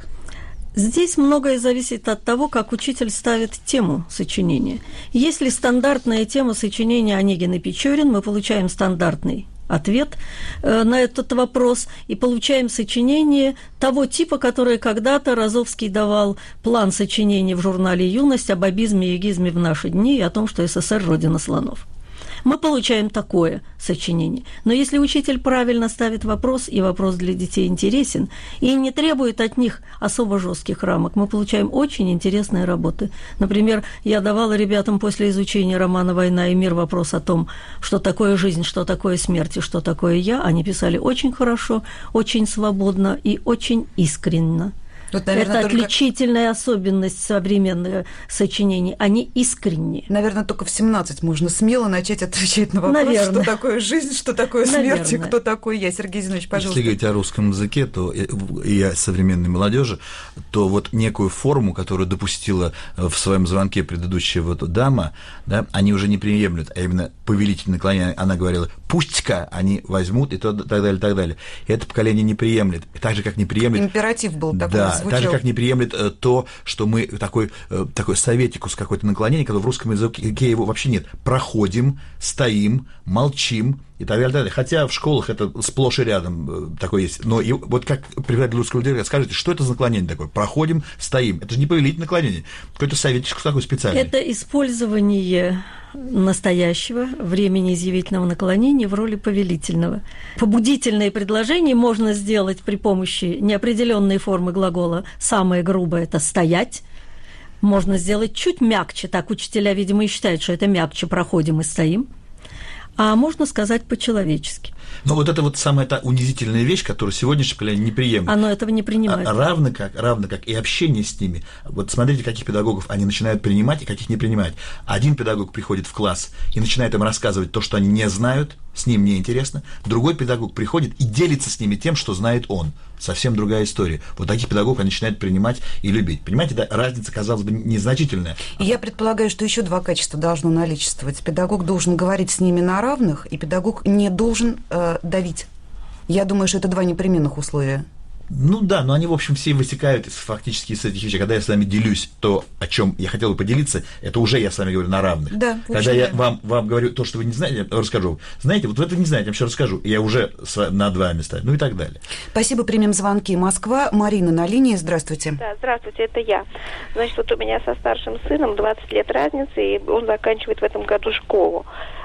B: Здесь многое зависит от того, как учитель ставит тему сочинения. Если стандартная тема сочинения Онегин и Печорин, мы получаем стандартный ответ э, на этот вопрос и получаем сочинение того типа, которое когда-то Розовский давал план сочинений в журнале «Юность» об абизме и эгизме в наши дни и о том, что СССР – родина слонов. Мы получаем такое сочинение. Но если учитель правильно ставит вопрос, и вопрос для детей интересен, и не требует от них особо жестких рамок, мы получаем очень интересные работы. Например, я давала ребятам после изучения романа «Война и мир» вопрос о том, что такое жизнь, что такое смерть и что такое я. Они писали очень хорошо, очень свободно и очень искренне. Вот, наверное, это только... отличительная особенность современных сочинений. Они искренние.
C: Наверное, только в семнадцать можно смело начать отвечать на вопрос, наверное, что такое жизнь, что такое смерть, наверное, и кто такой я. Сергей Зинович, пожалуйста.
A: Если говорить о русском языке, то и о современной молодежи, то вот некую форму, которую допустила в своем звонке предыдущая вот дама, да, они уже не приемлют, а именно повелительное наклонение. Она говорила: пусть-ка они возьмут, и то, так далее, так далее. И это поколение не приемлет. И так же, как не приемлет...
C: Императив был такой.
A: Да. Так же, как не приемлет э, то, что мы такой, э, такой советикус какой-то наклонение, когда в русском языке его вообще нет. Проходим, стоим, молчим и так далее, так далее. Хотя в школах это сплошь и рядом э, такое есть. Но и, вот как преподаватель русского языка, скажите, что это за наклонение такое? Проходим, стоим. Это же не повелительное наклонение. Какой-то советичек такой специальный.
B: Это использование настоящего времени изъявительного наклонения в роли повелительного. Побудительные предложения можно сделать при помощи неопределенной формы глагола. Самое грубое – это «стоять». Можно сделать чуть мягче, так учителя, видимо, и считают, что это мягче, проходим и стоим. А можно сказать по-человечески.
A: Но вот это вот самая та унизительная вещь, которую сегодняшнее поколение не приемлет.
B: Оно этого не принимает.
A: А, равно, как, равно как и общение с ними. Вот смотрите, каких педагогов они начинают принимать и каких не принимать. Один педагог приходит в класс и начинает им рассказывать то, что они не знают, с ним неинтересно. Другой педагог приходит и делится с ними тем, что знает он. Совсем другая история. Вот таких педагогов они начинают принимать и любить. Понимаете, да, разница, казалось бы, незначительная.
C: И я предполагаю, что еще два качества должно наличествовать. Педагог должен говорить с ними на равных, и педагог не должен э, давить. Я думаю, что это два непременных условия.
A: Ну да, но они, в общем, все вытекают из, фактически из этих вещей. Когда я с вами делюсь, то, о чем я хотел бы поделиться, это уже я с вами говорю на равных.
C: Да,
A: когда я вам, вам говорю то, что вы не знаете, я расскажу. Знаете, вот вы это не знаете, я вам еще расскажу. И я уже над вами ставлю, ну и так далее.
C: Спасибо, примем звонки. Москва. Марина на линии. Здравствуйте.
Q: Да, здравствуйте, это я. Значит, вот у меня со старшим сыном двадцать лет разницы, и он заканчивает в этом году школу.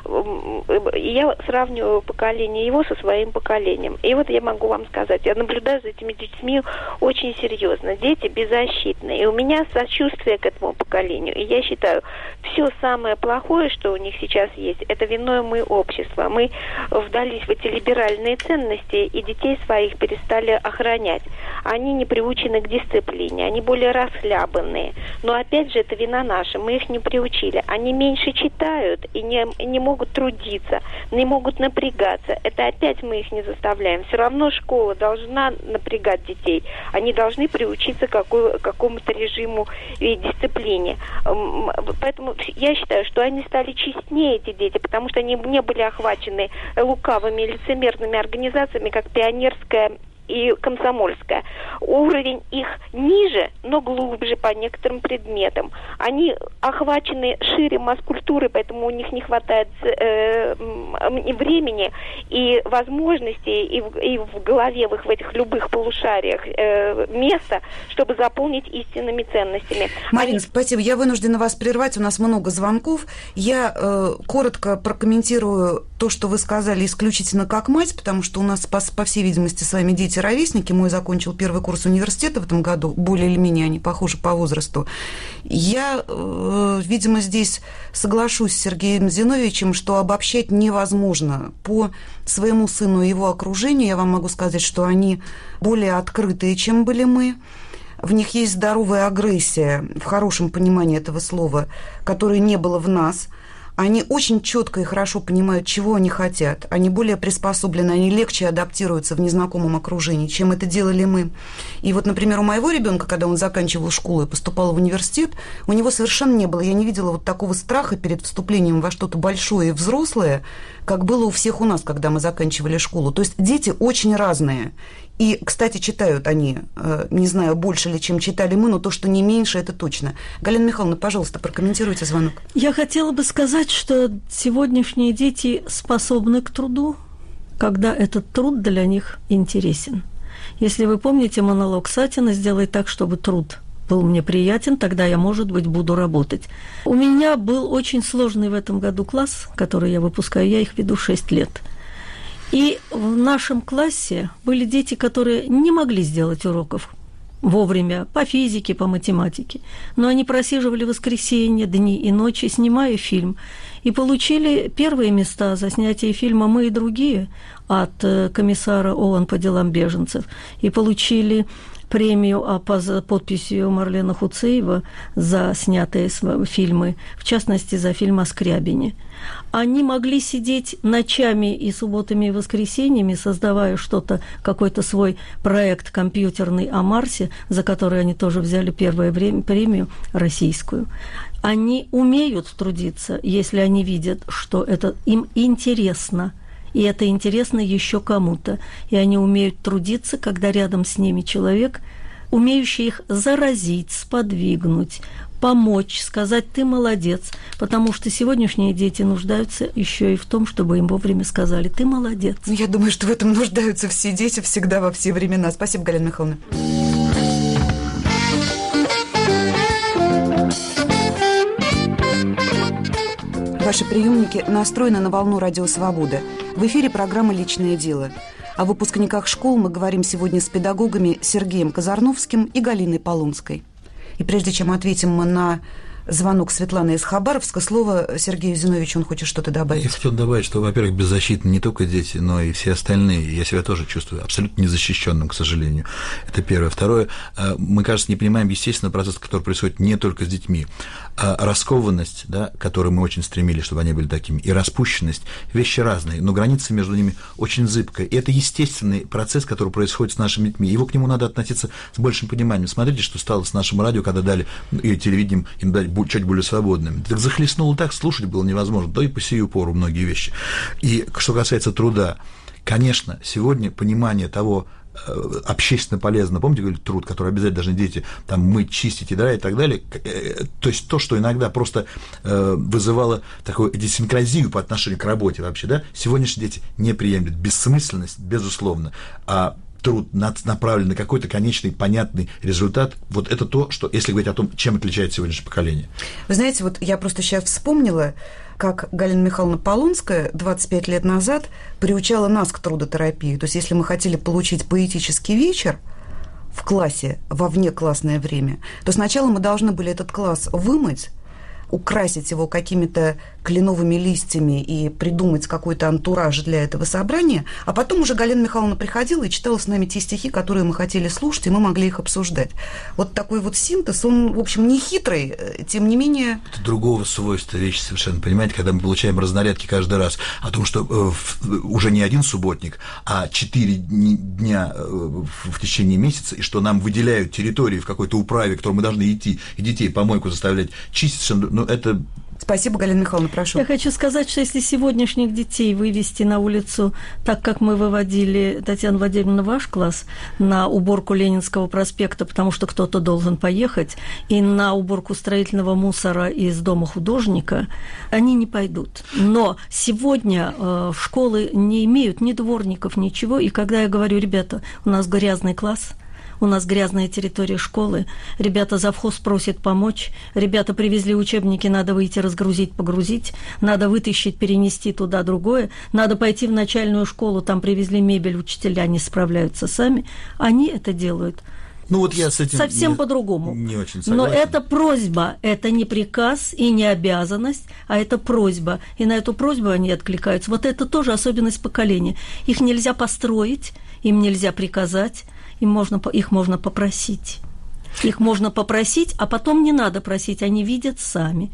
Q: И я сравниваю поколение его со своим поколением. И вот я могу вам сказать, я наблюдаю за этими детьми очень серьезно. Дети беззащитные. И у меня сочувствие к этому поколению. И я считаю, все самое плохое, что у них сейчас есть, это виной мы общество. Мы вдались в эти либеральные ценности, и детей своих перестали охранять. Они не приучены к дисциплине, они более расхлябанные. Но опять же, это вина наша, мы их не приучили. Они меньше читают и не, не могут трудиться, не могут напрягаться. Это опять мы их не заставляем. Все равно школа должна напрягать детей. Они должны приучиться к какой, какому-то режиму и дисциплине. Поэтому я считаю, что они стали честнее, эти дети, потому что они не были охвачены лукавыми, лицемерными организациями, как пионерская и комсомольская. Уровень их ниже, но глубже по некоторым предметам. Они охвачены шире масс-культуры, поэтому у них не хватает э, времени и возможностей, и в, и в голове, в их в этих любых полушариях э, места, чтобы заполнить истинными ценностями.
C: Марина, Они... спасибо. Я вынуждена вас прервать, у нас много звонков. Я э, коротко прокомментирую то, что вы сказали исключительно как мать, потому что у нас, по, по всей видимости, с вами дети ровесники. Мой закончил первый курс университета в этом году, более или менее они похожи по возрасту. Я, э, видимо, здесь соглашусь с Сергеем Зиновьевичем, что обобщать невозможно. По своему сыну и его окружению я вам могу сказать, что они более открытые, чем были мы. В них есть здоровая агрессия, в хорошем понимании этого слова, которой не было в нас. Они очень четко и хорошо понимают, чего они хотят. Они более приспособлены, они легче адаптируются в незнакомом окружении, чем это делали мы. И вот, например, у моего ребенка, когда он заканчивал школу и поступал в университет, у него совершенно не было, я не видела вот такого страха перед вступлением во что-то большое и взрослое, как было у всех у нас, когда мы заканчивали школу. То есть дети очень разные. И, кстати, читают они, не знаю, больше ли, чем читали мы, но то, что не меньше, это точно. Галина Михайловна, пожалуйста, прокомментируйте звонок.
B: Я хотела бы сказать, что сегодняшние дети способны к труду, когда этот труд для них интересен. Если вы помните монолог Сатина «Сделай так, чтобы труд был мне приятен, тогда я, может быть, буду работать». У меня был очень сложный в этом году класс, который я выпускаю, я их веду шесть лет. И в нашем классе были дети, которые не могли сделать уроков вовремя по физике, по математике, но они просиживали воскресенье, дни и ночи, снимая фильм, и получили первые места за снятие фильма «Мы и другие» от комиссара ООН по делам беженцев, и получили премию а по подписью Марлена Хуцеева за снятые фильмы, в частности, за фильм о Скрябине. Они могли сидеть ночами и субботами и воскресеньями, создавая что-то, какой-то свой проект компьютерный о Марсе, за который они тоже взяли первую премию российскую. Они умеют трудиться, если они видят, что это им интересно. И это интересно еще кому-то. И они умеют трудиться, когда рядом с ними человек, умеющий их заразить, сподвигнуть, помочь, сказать «ты молодец», потому что сегодняшние дети нуждаются еще и в том, чтобы им вовремя сказали «ты молодец».
C: Я думаю, что в этом нуждаются все дети всегда, во все времена. Спасибо, Галина Михайловна. Ваши приемники настроены на волну «Радио Свобода». В эфире программа «Личное дело». О выпускниках школ мы говорим сегодня с педагогами Сергеем Казарновским и Галиной Полунской. И прежде чем ответим мы на звонок Светланы из Хабаровска, слово Сергею Зиновичу, он хочет что-то добавить.
A: Я хотел добавить, что, во-первых, беззащитны не только дети, но и все остальные. Я себя тоже чувствую абсолютно незащищенным, к сожалению. Это первое. Второе, мы, кажется, не понимаем естественный процесс, который происходит не только с детьми. А раскованность, да, к которой мы очень стремились, чтобы они были такими, и распущенность – вещи разные, но граница между ними очень зыбкая. И это естественный процесс, который происходит с нашими детьми. Его к нему надо относиться с большим пониманием. Смотрите, что стало с нашим радио, когда дали, и телевидением им дали чуть более свободными. Так захлестнуло так, слушать было невозможно, да и по сию пору многие вещи. И что касается труда, конечно, сегодня понимание того, общественно полезно, помните, говорили, труд, который обязательно должны дети там мыть, чистить и, да, и так далее, то есть то, что иногда просто вызывало такую идиосинкразию по отношению к работе вообще, да, сегодняшние дети не приемлют бессмысленность, безусловно, а труд направлен на какой-то конечный, понятный результат, вот это то, что, если говорить о том, чем отличается сегодняшнее поколение.
C: Вы знаете, вот я просто сейчас вспомнила, как Галина Михайловна Полунская двадцать пять лет назад приучала нас к трудотерапии. То есть, если мы хотели получить поэтический вечер в классе во внеклассное время, то сначала мы должны были этот класс вымыть, украсить его какими-то кленовыми листьями и придумать какой-то антураж для этого собрания, а потом уже Галина Михайловна приходила и читала с нами те стихи, которые мы хотели слушать, и мы могли их обсуждать. Вот такой вот синтез, он, в общем, не хитрый, тем не менее...
A: Это другого свойства вещи совершенно, понимаете, когда мы получаем разнарядки каждый раз о том, что э, уже не один субботник, а четыре дня э, в течение месяца, и что нам выделяют территории в какой-то управе, в которую мы должны идти, и детей помойку заставлять чистить, ну, это...
C: Спасибо, Галина Михайловна, прошу.
B: Я хочу сказать, что если сегодняшних детей вывести на улицу, так как мы выводили, Татьяна Владимировна, ваш класс, на уборку Ленинского проспекта, потому что кто-то должен поехать, и на уборку строительного мусора из дома художника, они не пойдут. Но сегодня э, школы не имеют ни дворников, ничего, и когда я говорю, ребята, у нас грязный класс, у нас грязная территория школы, ребята, завхоз просит помочь, ребята привезли учебники, надо выйти разгрузить, погрузить, надо вытащить, перенести туда другое, надо пойти в начальную школу, там привезли мебель, учителя не справляются сами, они это делают.
A: Ну, вот я с этим
B: совсем
A: не,
B: по-другому.
A: Не очень согласен.
B: Но это просьба, это не приказ и не обязанность, а это просьба. И на эту просьбу они откликаются. Вот это тоже особенность поколения. Их нельзя построить, им нельзя приказать, им можно, их можно попросить. Их можно попросить, а потом не надо просить, они видят сами.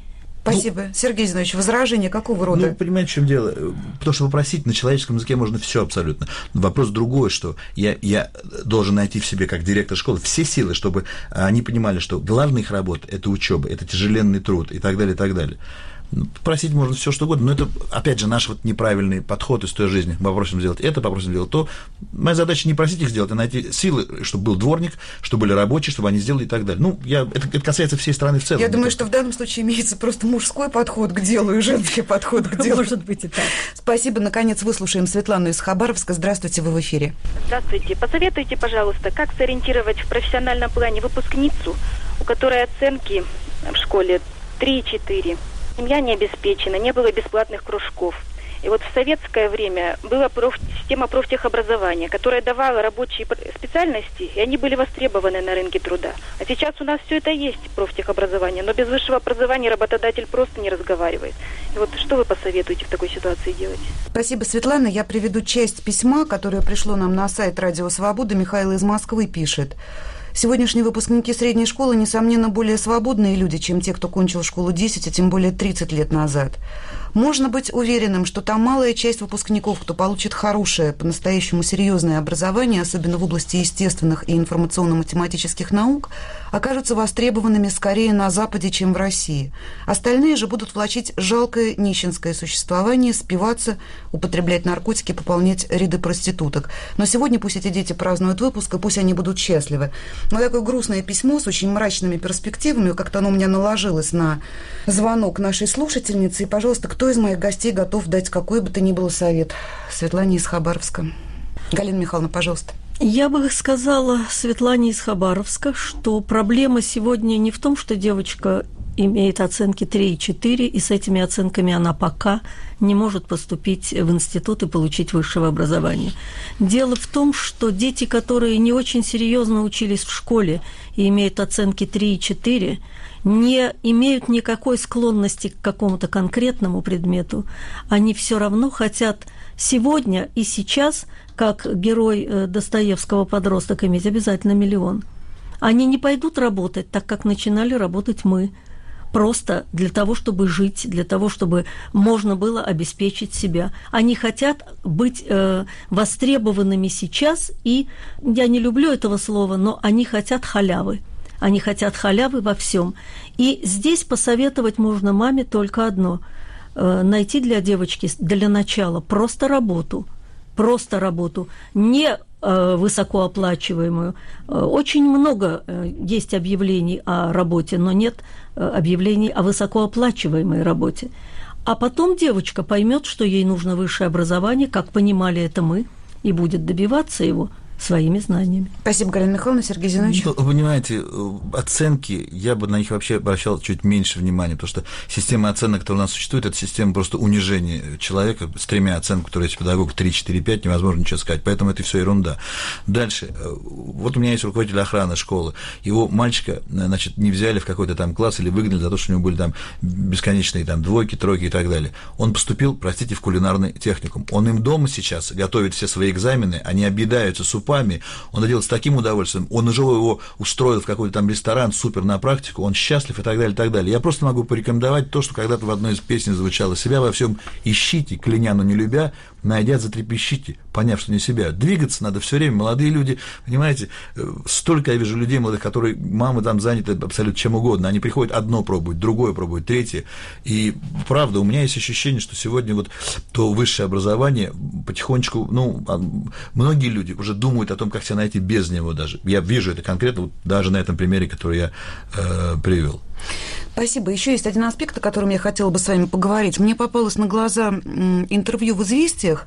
C: Спасибо. Ну, Сергей Зинович, возражение какого рода?
A: Ну, понимаете, в чем дело? Потому что вопросить на человеческом языке можно все абсолютно. Но вопрос другой, что я, я должен найти в себе, как директор школы, все силы, чтобы они понимали, что главная их работа – это учеба, это тяжеленный труд и так далее, и так далее. Просить можно все что угодно, но это, опять же, наш вот неправильный подход из той жизни. Мы попросим сделать это, попросим сделать то. Моя задача не просить их сделать, а найти силы, чтобы был дворник, чтобы были рабочие, чтобы они сделали и так далее. Ну, я, это, это касается всей страны в целом.
C: Я думаю, что в данном случае имеется просто мужской подход к делу и женский подход к делу.
B: Может быть и так.
C: Спасибо. Наконец, выслушаем Светлану из Хабаровска. Здравствуйте, вы в эфире.
Q: Здравствуйте. Посоветуйте, пожалуйста, как сориентировать в профессиональном плане выпускницу, у которой оценки в школе три-четыре. Семья не обеспечена, не было бесплатных кружков. И вот в советское время была проф... система профтехобразования, которая давала рабочие специальности, и они были востребованы на рынке труда. А сейчас у нас все это есть, профтехобразование, но без высшего образования работодатель просто не разговаривает. И вот что вы посоветуете в такой ситуации делать?
C: Спасибо, Светлана. Я приведу часть письма, которое пришло нам на сайт «Радио Свобода». Михаил из Москвы пишет. Сегодняшние выпускники средней школы, несомненно, более свободные люди, чем те, кто кончил школу десять, а тем более тридцать лет назад. Можно быть уверенным, что та малая часть выпускников, кто получит хорошее, по-настоящему серьезное образование, особенно в области естественных и информационно-математических наук, окажутся востребованными скорее на Западе, чем в России. Остальные же будут влачить жалкое нищенское существование, спиваться, употреблять наркотики, пополнять ряды проституток. Но сегодня пусть эти дети празднуют выпуск, и пусть они будут счастливы. Но такое грустное письмо с очень мрачными перспективами, как-то оно у меня наложилось на звонок нашей слушательницы. И, пожалуйста, кто из моих гостей готов дать какой бы то ни было совет? Светлане из Хабаровска. Галина Михайловна, пожалуйста.
B: Я бы сказала Светлане из Хабаровска, что проблема сегодня не в том, что девочка имеет оценки три и четыре, и с этими оценками она пока не может поступить в институт и получить высшего образования. Дело в том, что дети, которые не очень серьезно учились в школе и имеют оценки три и четыре, не имеют никакой склонности к какому-то конкретному предмету, они все равно хотят сегодня и сейчас, как герой Достоевского «Подросток», иметь обязательно миллион. Они не пойдут работать так, как начинали работать мы, просто для того, чтобы жить, для того, чтобы можно было обеспечить себя. Они хотят быть э, востребованными сейчас, и я не люблю этого слова, но они хотят халявы. Они хотят халявы во всем. И здесь посоветовать можно маме только одно – найти для девочки для начала просто работу, просто работу, не высокооплачиваемую. Очень много есть объявлений о работе, но нет объявлений о высокооплачиваемой работе. А потом девочка поймет, что ей нужно высшее образование, как понимали это мы, и будет добиваться его своими знаниями.
C: Спасибо, Галина Михайловна. Сергей Зинович.
A: Ну, вы понимаете, оценки, я бы на них вообще обращал чуть меньше внимания, потому что система оценок, которая у нас существует, это система просто унижения человека с тремя оценками, которые есть педагог три, четыре, пять, невозможно ничего сказать, поэтому это все ерунда. Дальше, вот у меня есть руководитель охраны школы, его мальчика, значит, не взяли в какой-то там класс или выгнали за то, что у него были там бесконечные там двойки, тройки и так далее. Он поступил, простите, в кулинарный техникум. Он им дома сейчас готовит все свои экзамены, они объедаются супами, он это делает с таким удовольствием, он уже его устроил в какой-то там ресторан, супер на практику, он счастлив и так далее, и так далее. Я просто могу порекомендовать то, что когда-то в одной из песен звучало: себя во всем ищите, кляня, но не любя, найдя, затрепещите, поняв, что не себя. Двигаться надо все время. Молодые люди, понимаете, столько я вижу людей молодых, которые, мамы там заняты абсолютно чем угодно, они приходят, одно пробуют, другое пробуют, третье. И правда, у меня есть ощущение, что сегодня вот то высшее образование потихонечку, ну, многие люди уже думают о том, как себя найти без него даже. Я вижу это конкретно, вот даже на этом примере, который я э, привел.
C: Спасибо. Еще есть один аспект, о котором я хотела бы с вами поговорить. Мне попалось на глаза интервью в «Известиях»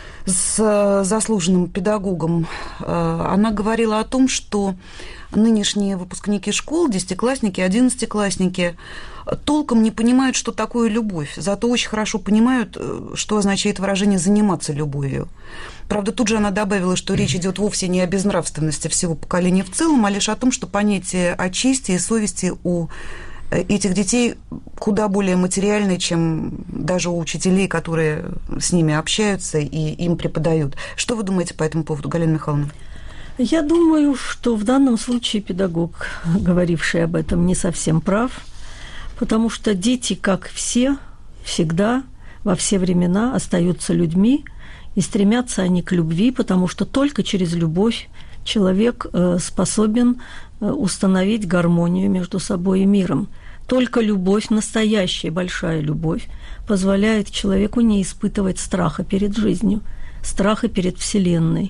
C: с заслуженным педагогом. Она говорила о том, что нынешние выпускники школ, десятиклассники, одиннадцатиклассники, толком не понимают, что такое любовь, зато очень хорошо понимают, что означает выражение «заниматься любовью». Правда, тут же она добавила, что речь идет вовсе не о безнравственности всего поколения в целом, а лишь о том, что понятие о чести и совести у этих детей куда более материальное, чем даже у учителей, которые с ними общаются и им преподают. Что вы думаете по этому поводу, Галина Михайловна?
B: Я думаю, что в данном случае педагог, говоривший об этом, не совсем прав, Потому что дети, как все, всегда, во все времена остаются людьми, и стремятся они к любви, потому что только через любовь человек способен установить гармонию между собой и миром. Только любовь, настоящая большая любовь, позволяет человеку не испытывать страха перед жизнью, страха перед Вселенной,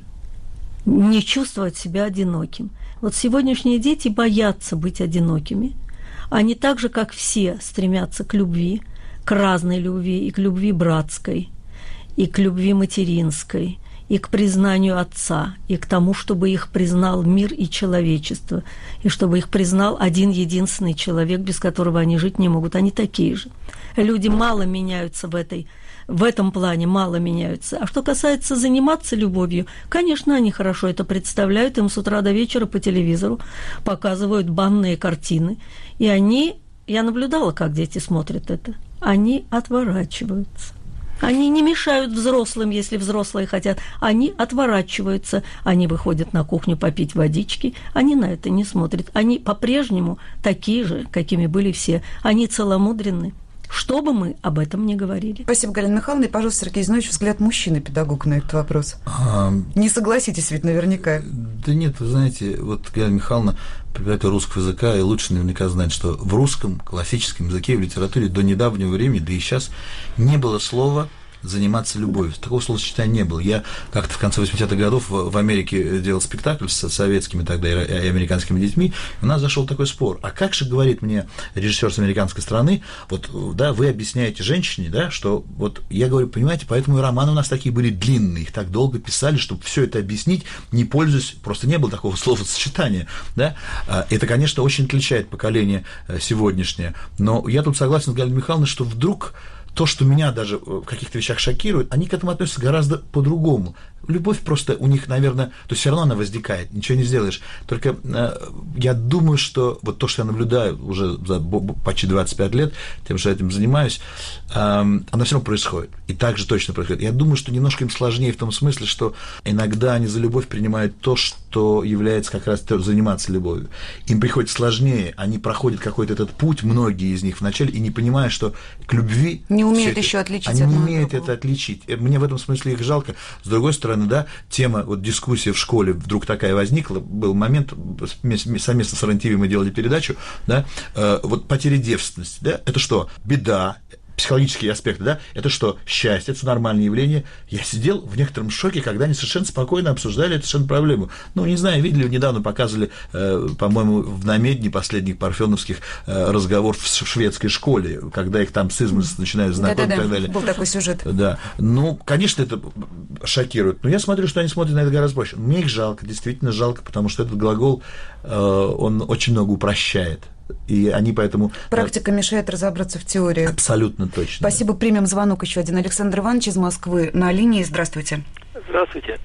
B: не чувствовать себя одиноким. Вот сегодняшние дети боятся быть одинокими. Они так же, как все, стремятся к любви, к разной любви, и к любви братской, и к любви материнской, и к признанию Отца, и к тому, чтобы их признал мир и человечество, и чтобы их признал один единственный человек, без которого они жить не могут. Они такие же. Люди мало меняются в этой, в этом плане, мало меняются. А что касается заниматься любовью, конечно, они хорошо это представляют, им с утра до вечера по телевизору показывают банные картины, и они, я наблюдала, как дети смотрят это, они отворачиваются. Они не мешают взрослым, если взрослые хотят. Они отворачиваются, они выходят на кухню попить водички. Они на это не смотрят. Они по-прежнему такие же, какими были все. Они целомудренны. Что бы мы об этом ни говорили.
C: Спасибо, Галина Михайловна. И, пожалуйста, Сергей Зиновьевич, взгляд мужчины-педагога на этот вопрос. А... Не согласитесь ведь наверняка.
A: Да нет, вы знаете, вот Галина Михайловна, преподаватель русского языка, и лучше наверняка знает, что в русском классическом языке, в литературе до недавнего времени, да и сейчас, не было слова заниматься любовью. Такого словосочетания не было. Я как-то в конце восьмидесятых годов в Америке делал спектакль с советскими тогда и американскими детьми, и у нас зашел такой спор. А как же, говорит мне режиссер с американской стороны, вот, да, вы объясняете женщине, да, что вот, я говорю, понимаете, поэтому и романы у нас такие были длинные, их так долго писали, чтобы все это объяснить, не пользуясь, просто не было такого словосочетания, да. Это, конечно, очень отличает поколение сегодняшнее, но я тут согласен с Галиной Михайловной, что вдруг то, что меня даже в каких-то вещах шокирует, они к этому относятся гораздо по-другому. Любовь просто у них, наверное, то есть все равно она возникает, ничего не сделаешь. Только э, я думаю, что вот то, что я наблюдаю уже за почти двадцать пять лет, тем, что я этим занимаюсь, э, оно все равно происходит. И так же точно происходит. Я думаю, что немножко им сложнее в том смысле, что иногда они за любовь принимают то, что является как раз заниматься любовью. Им приходится сложнее, они проходят какой-то этот путь, многие из них вначале, и не понимая, что к любви...
C: Не умеют еще это, отличить.
A: Они не умеют это отличить. Мне в этом смысле их жалко. С другой стороны, да, тема, вот дискуссия в школе вдруг такая возникла, был момент, совместно с РЕН-ТВ мы делали передачу, да, э, вот потеря девственности, да, это что, беда, психологические аспекты, да, это что, счастье, это нормальное явление. Я сидел в некотором шоке, когда они совершенно спокойно обсуждали эту совершенно проблему. Ну, не знаю, видели, недавно показывали, э, по-моему, в Намедни последних парфеновских э, разговор в шведской школе, когда их там с измысла начинают знакомить и так далее.
C: Был такой сюжет.
A: Да. Ну, конечно, это шокирует, но я смотрю, что они смотрят на это гораздо больше. Мне их жалко, действительно жалко, потому что этот глагол, э, он очень много упрощает. И они поэтому...
C: Практика мешает разобраться в теории.
A: Абсолютно точно.
C: Спасибо. Примем звонок еще один. Александр Иванович из Москвы на линии. Здравствуйте.
T: Здравствуйте.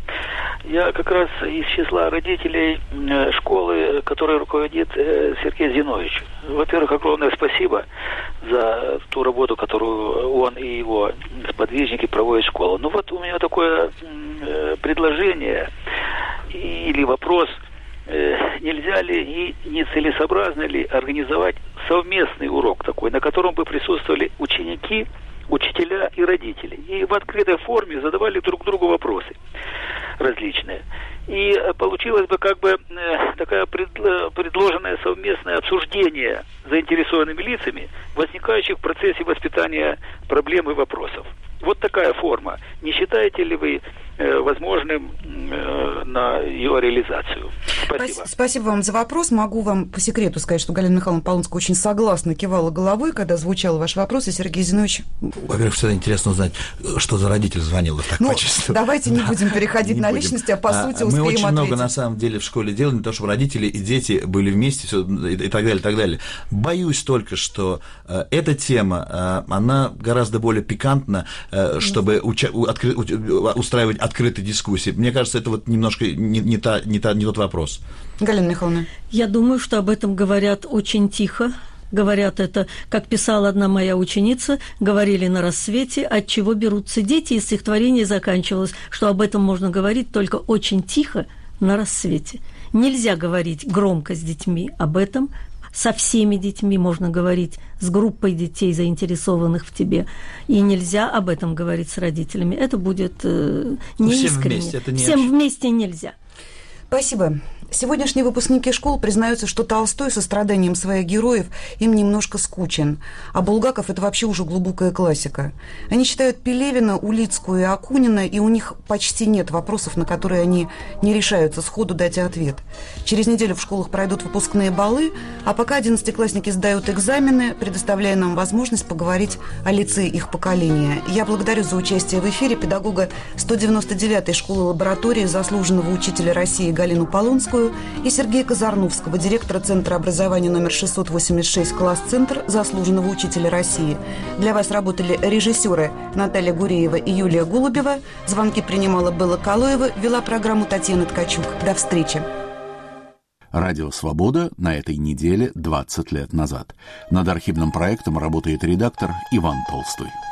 T: Я как раз из числа родителей школы, которой руководит Сергей Зиновьевич. Во-первых, огромное спасибо за ту работу, которую он и его сподвижники проводят в школу. Ну вот у меня такое предложение или вопрос. Нельзя ли и нецелесообразно ли организовать совместный урок такой, на котором бы присутствовали ученики, учителя и родители, и в открытой форме задавали друг другу вопросы различные. И получилось бы как бы такое предложенное совместное обсуждение заинтересованными лицами возникающих в процессе воспитания проблем и вопросов. Вот такая форма. Не считаете ли вы э, возможным э, на ее реализацию? Спасибо.
C: Спасибо вам за вопрос. Могу вам по секрету сказать, что Галина Михайловна Полонская очень согласно кивала головой, когда звучал ваш вопрос, и Сергей Зиновьевич...
A: Во-первых, всегда интересно узнать, что за родитель звонил так
C: ну,
A: по-честному.
C: Давайте не будем переходить на личности, а по сути успеем
A: Мы очень
C: ответить.
A: много, на самом деле, в школе делали, для того, чтобы родители и дети были вместе, все, и, и так далее, и так далее. Боюсь только, что э, эта тема, э, она гораздо более пикантна, чтобы уча- откры- устраивать открытые дискуссии. Мне кажется, это вот немножко не, не, та, не, та, не тот вопрос.
C: Галина Михайловна.
B: Я думаю, что об этом говорят очень тихо. Говорят это, как писала одна моя ученица, говорили на рассвете, от чего берутся дети, и стихотворение заканчивалось, что об этом можно говорить только очень тихо на рассвете. Нельзя говорить громко с детьми об этом, со всеми детьми можно говорить, с группой детей, заинтересованных в тебе, и нельзя об этом говорить с родителями. Это будет э, неискренне.
A: Всем вместе, это не
B: Всем
A: общ...
B: вместе нельзя.
C: Спасибо. Сегодняшние выпускники школ признаются, что Толстой со страданием своих героев им немножко скучен, а Булгаков – это вообще уже глубокая классика. Они читают Пелевина, Улицкую и Акунина, и у них почти нет вопросов, на которые они не решаются сходу дать ответ. Через неделю в школах пройдут выпускные балы, а пока одиннадцатиклассники сдают экзамены, предоставляя нам возможность поговорить о лице их поколения. Я благодарю за участие в эфире педагога сто девяносто девятой школы-лаборатории, заслуженного учителя России Галину Полонскую, и Сергея Казарновского, директора Центра образования номер шестьсот восемьдесят шесть «Класс-центр», заслуженного учителя России. Для вас работали режиссеры Наталья Гуреева и Юлия Голубева. Звонки принимала Белла Калоева, вела программу Татьяна Ткачук. До встречи.
P: Радио «Свобода» на этой неделе двадцать лет назад. Над архивным проектом работает редактор Иван Толстой.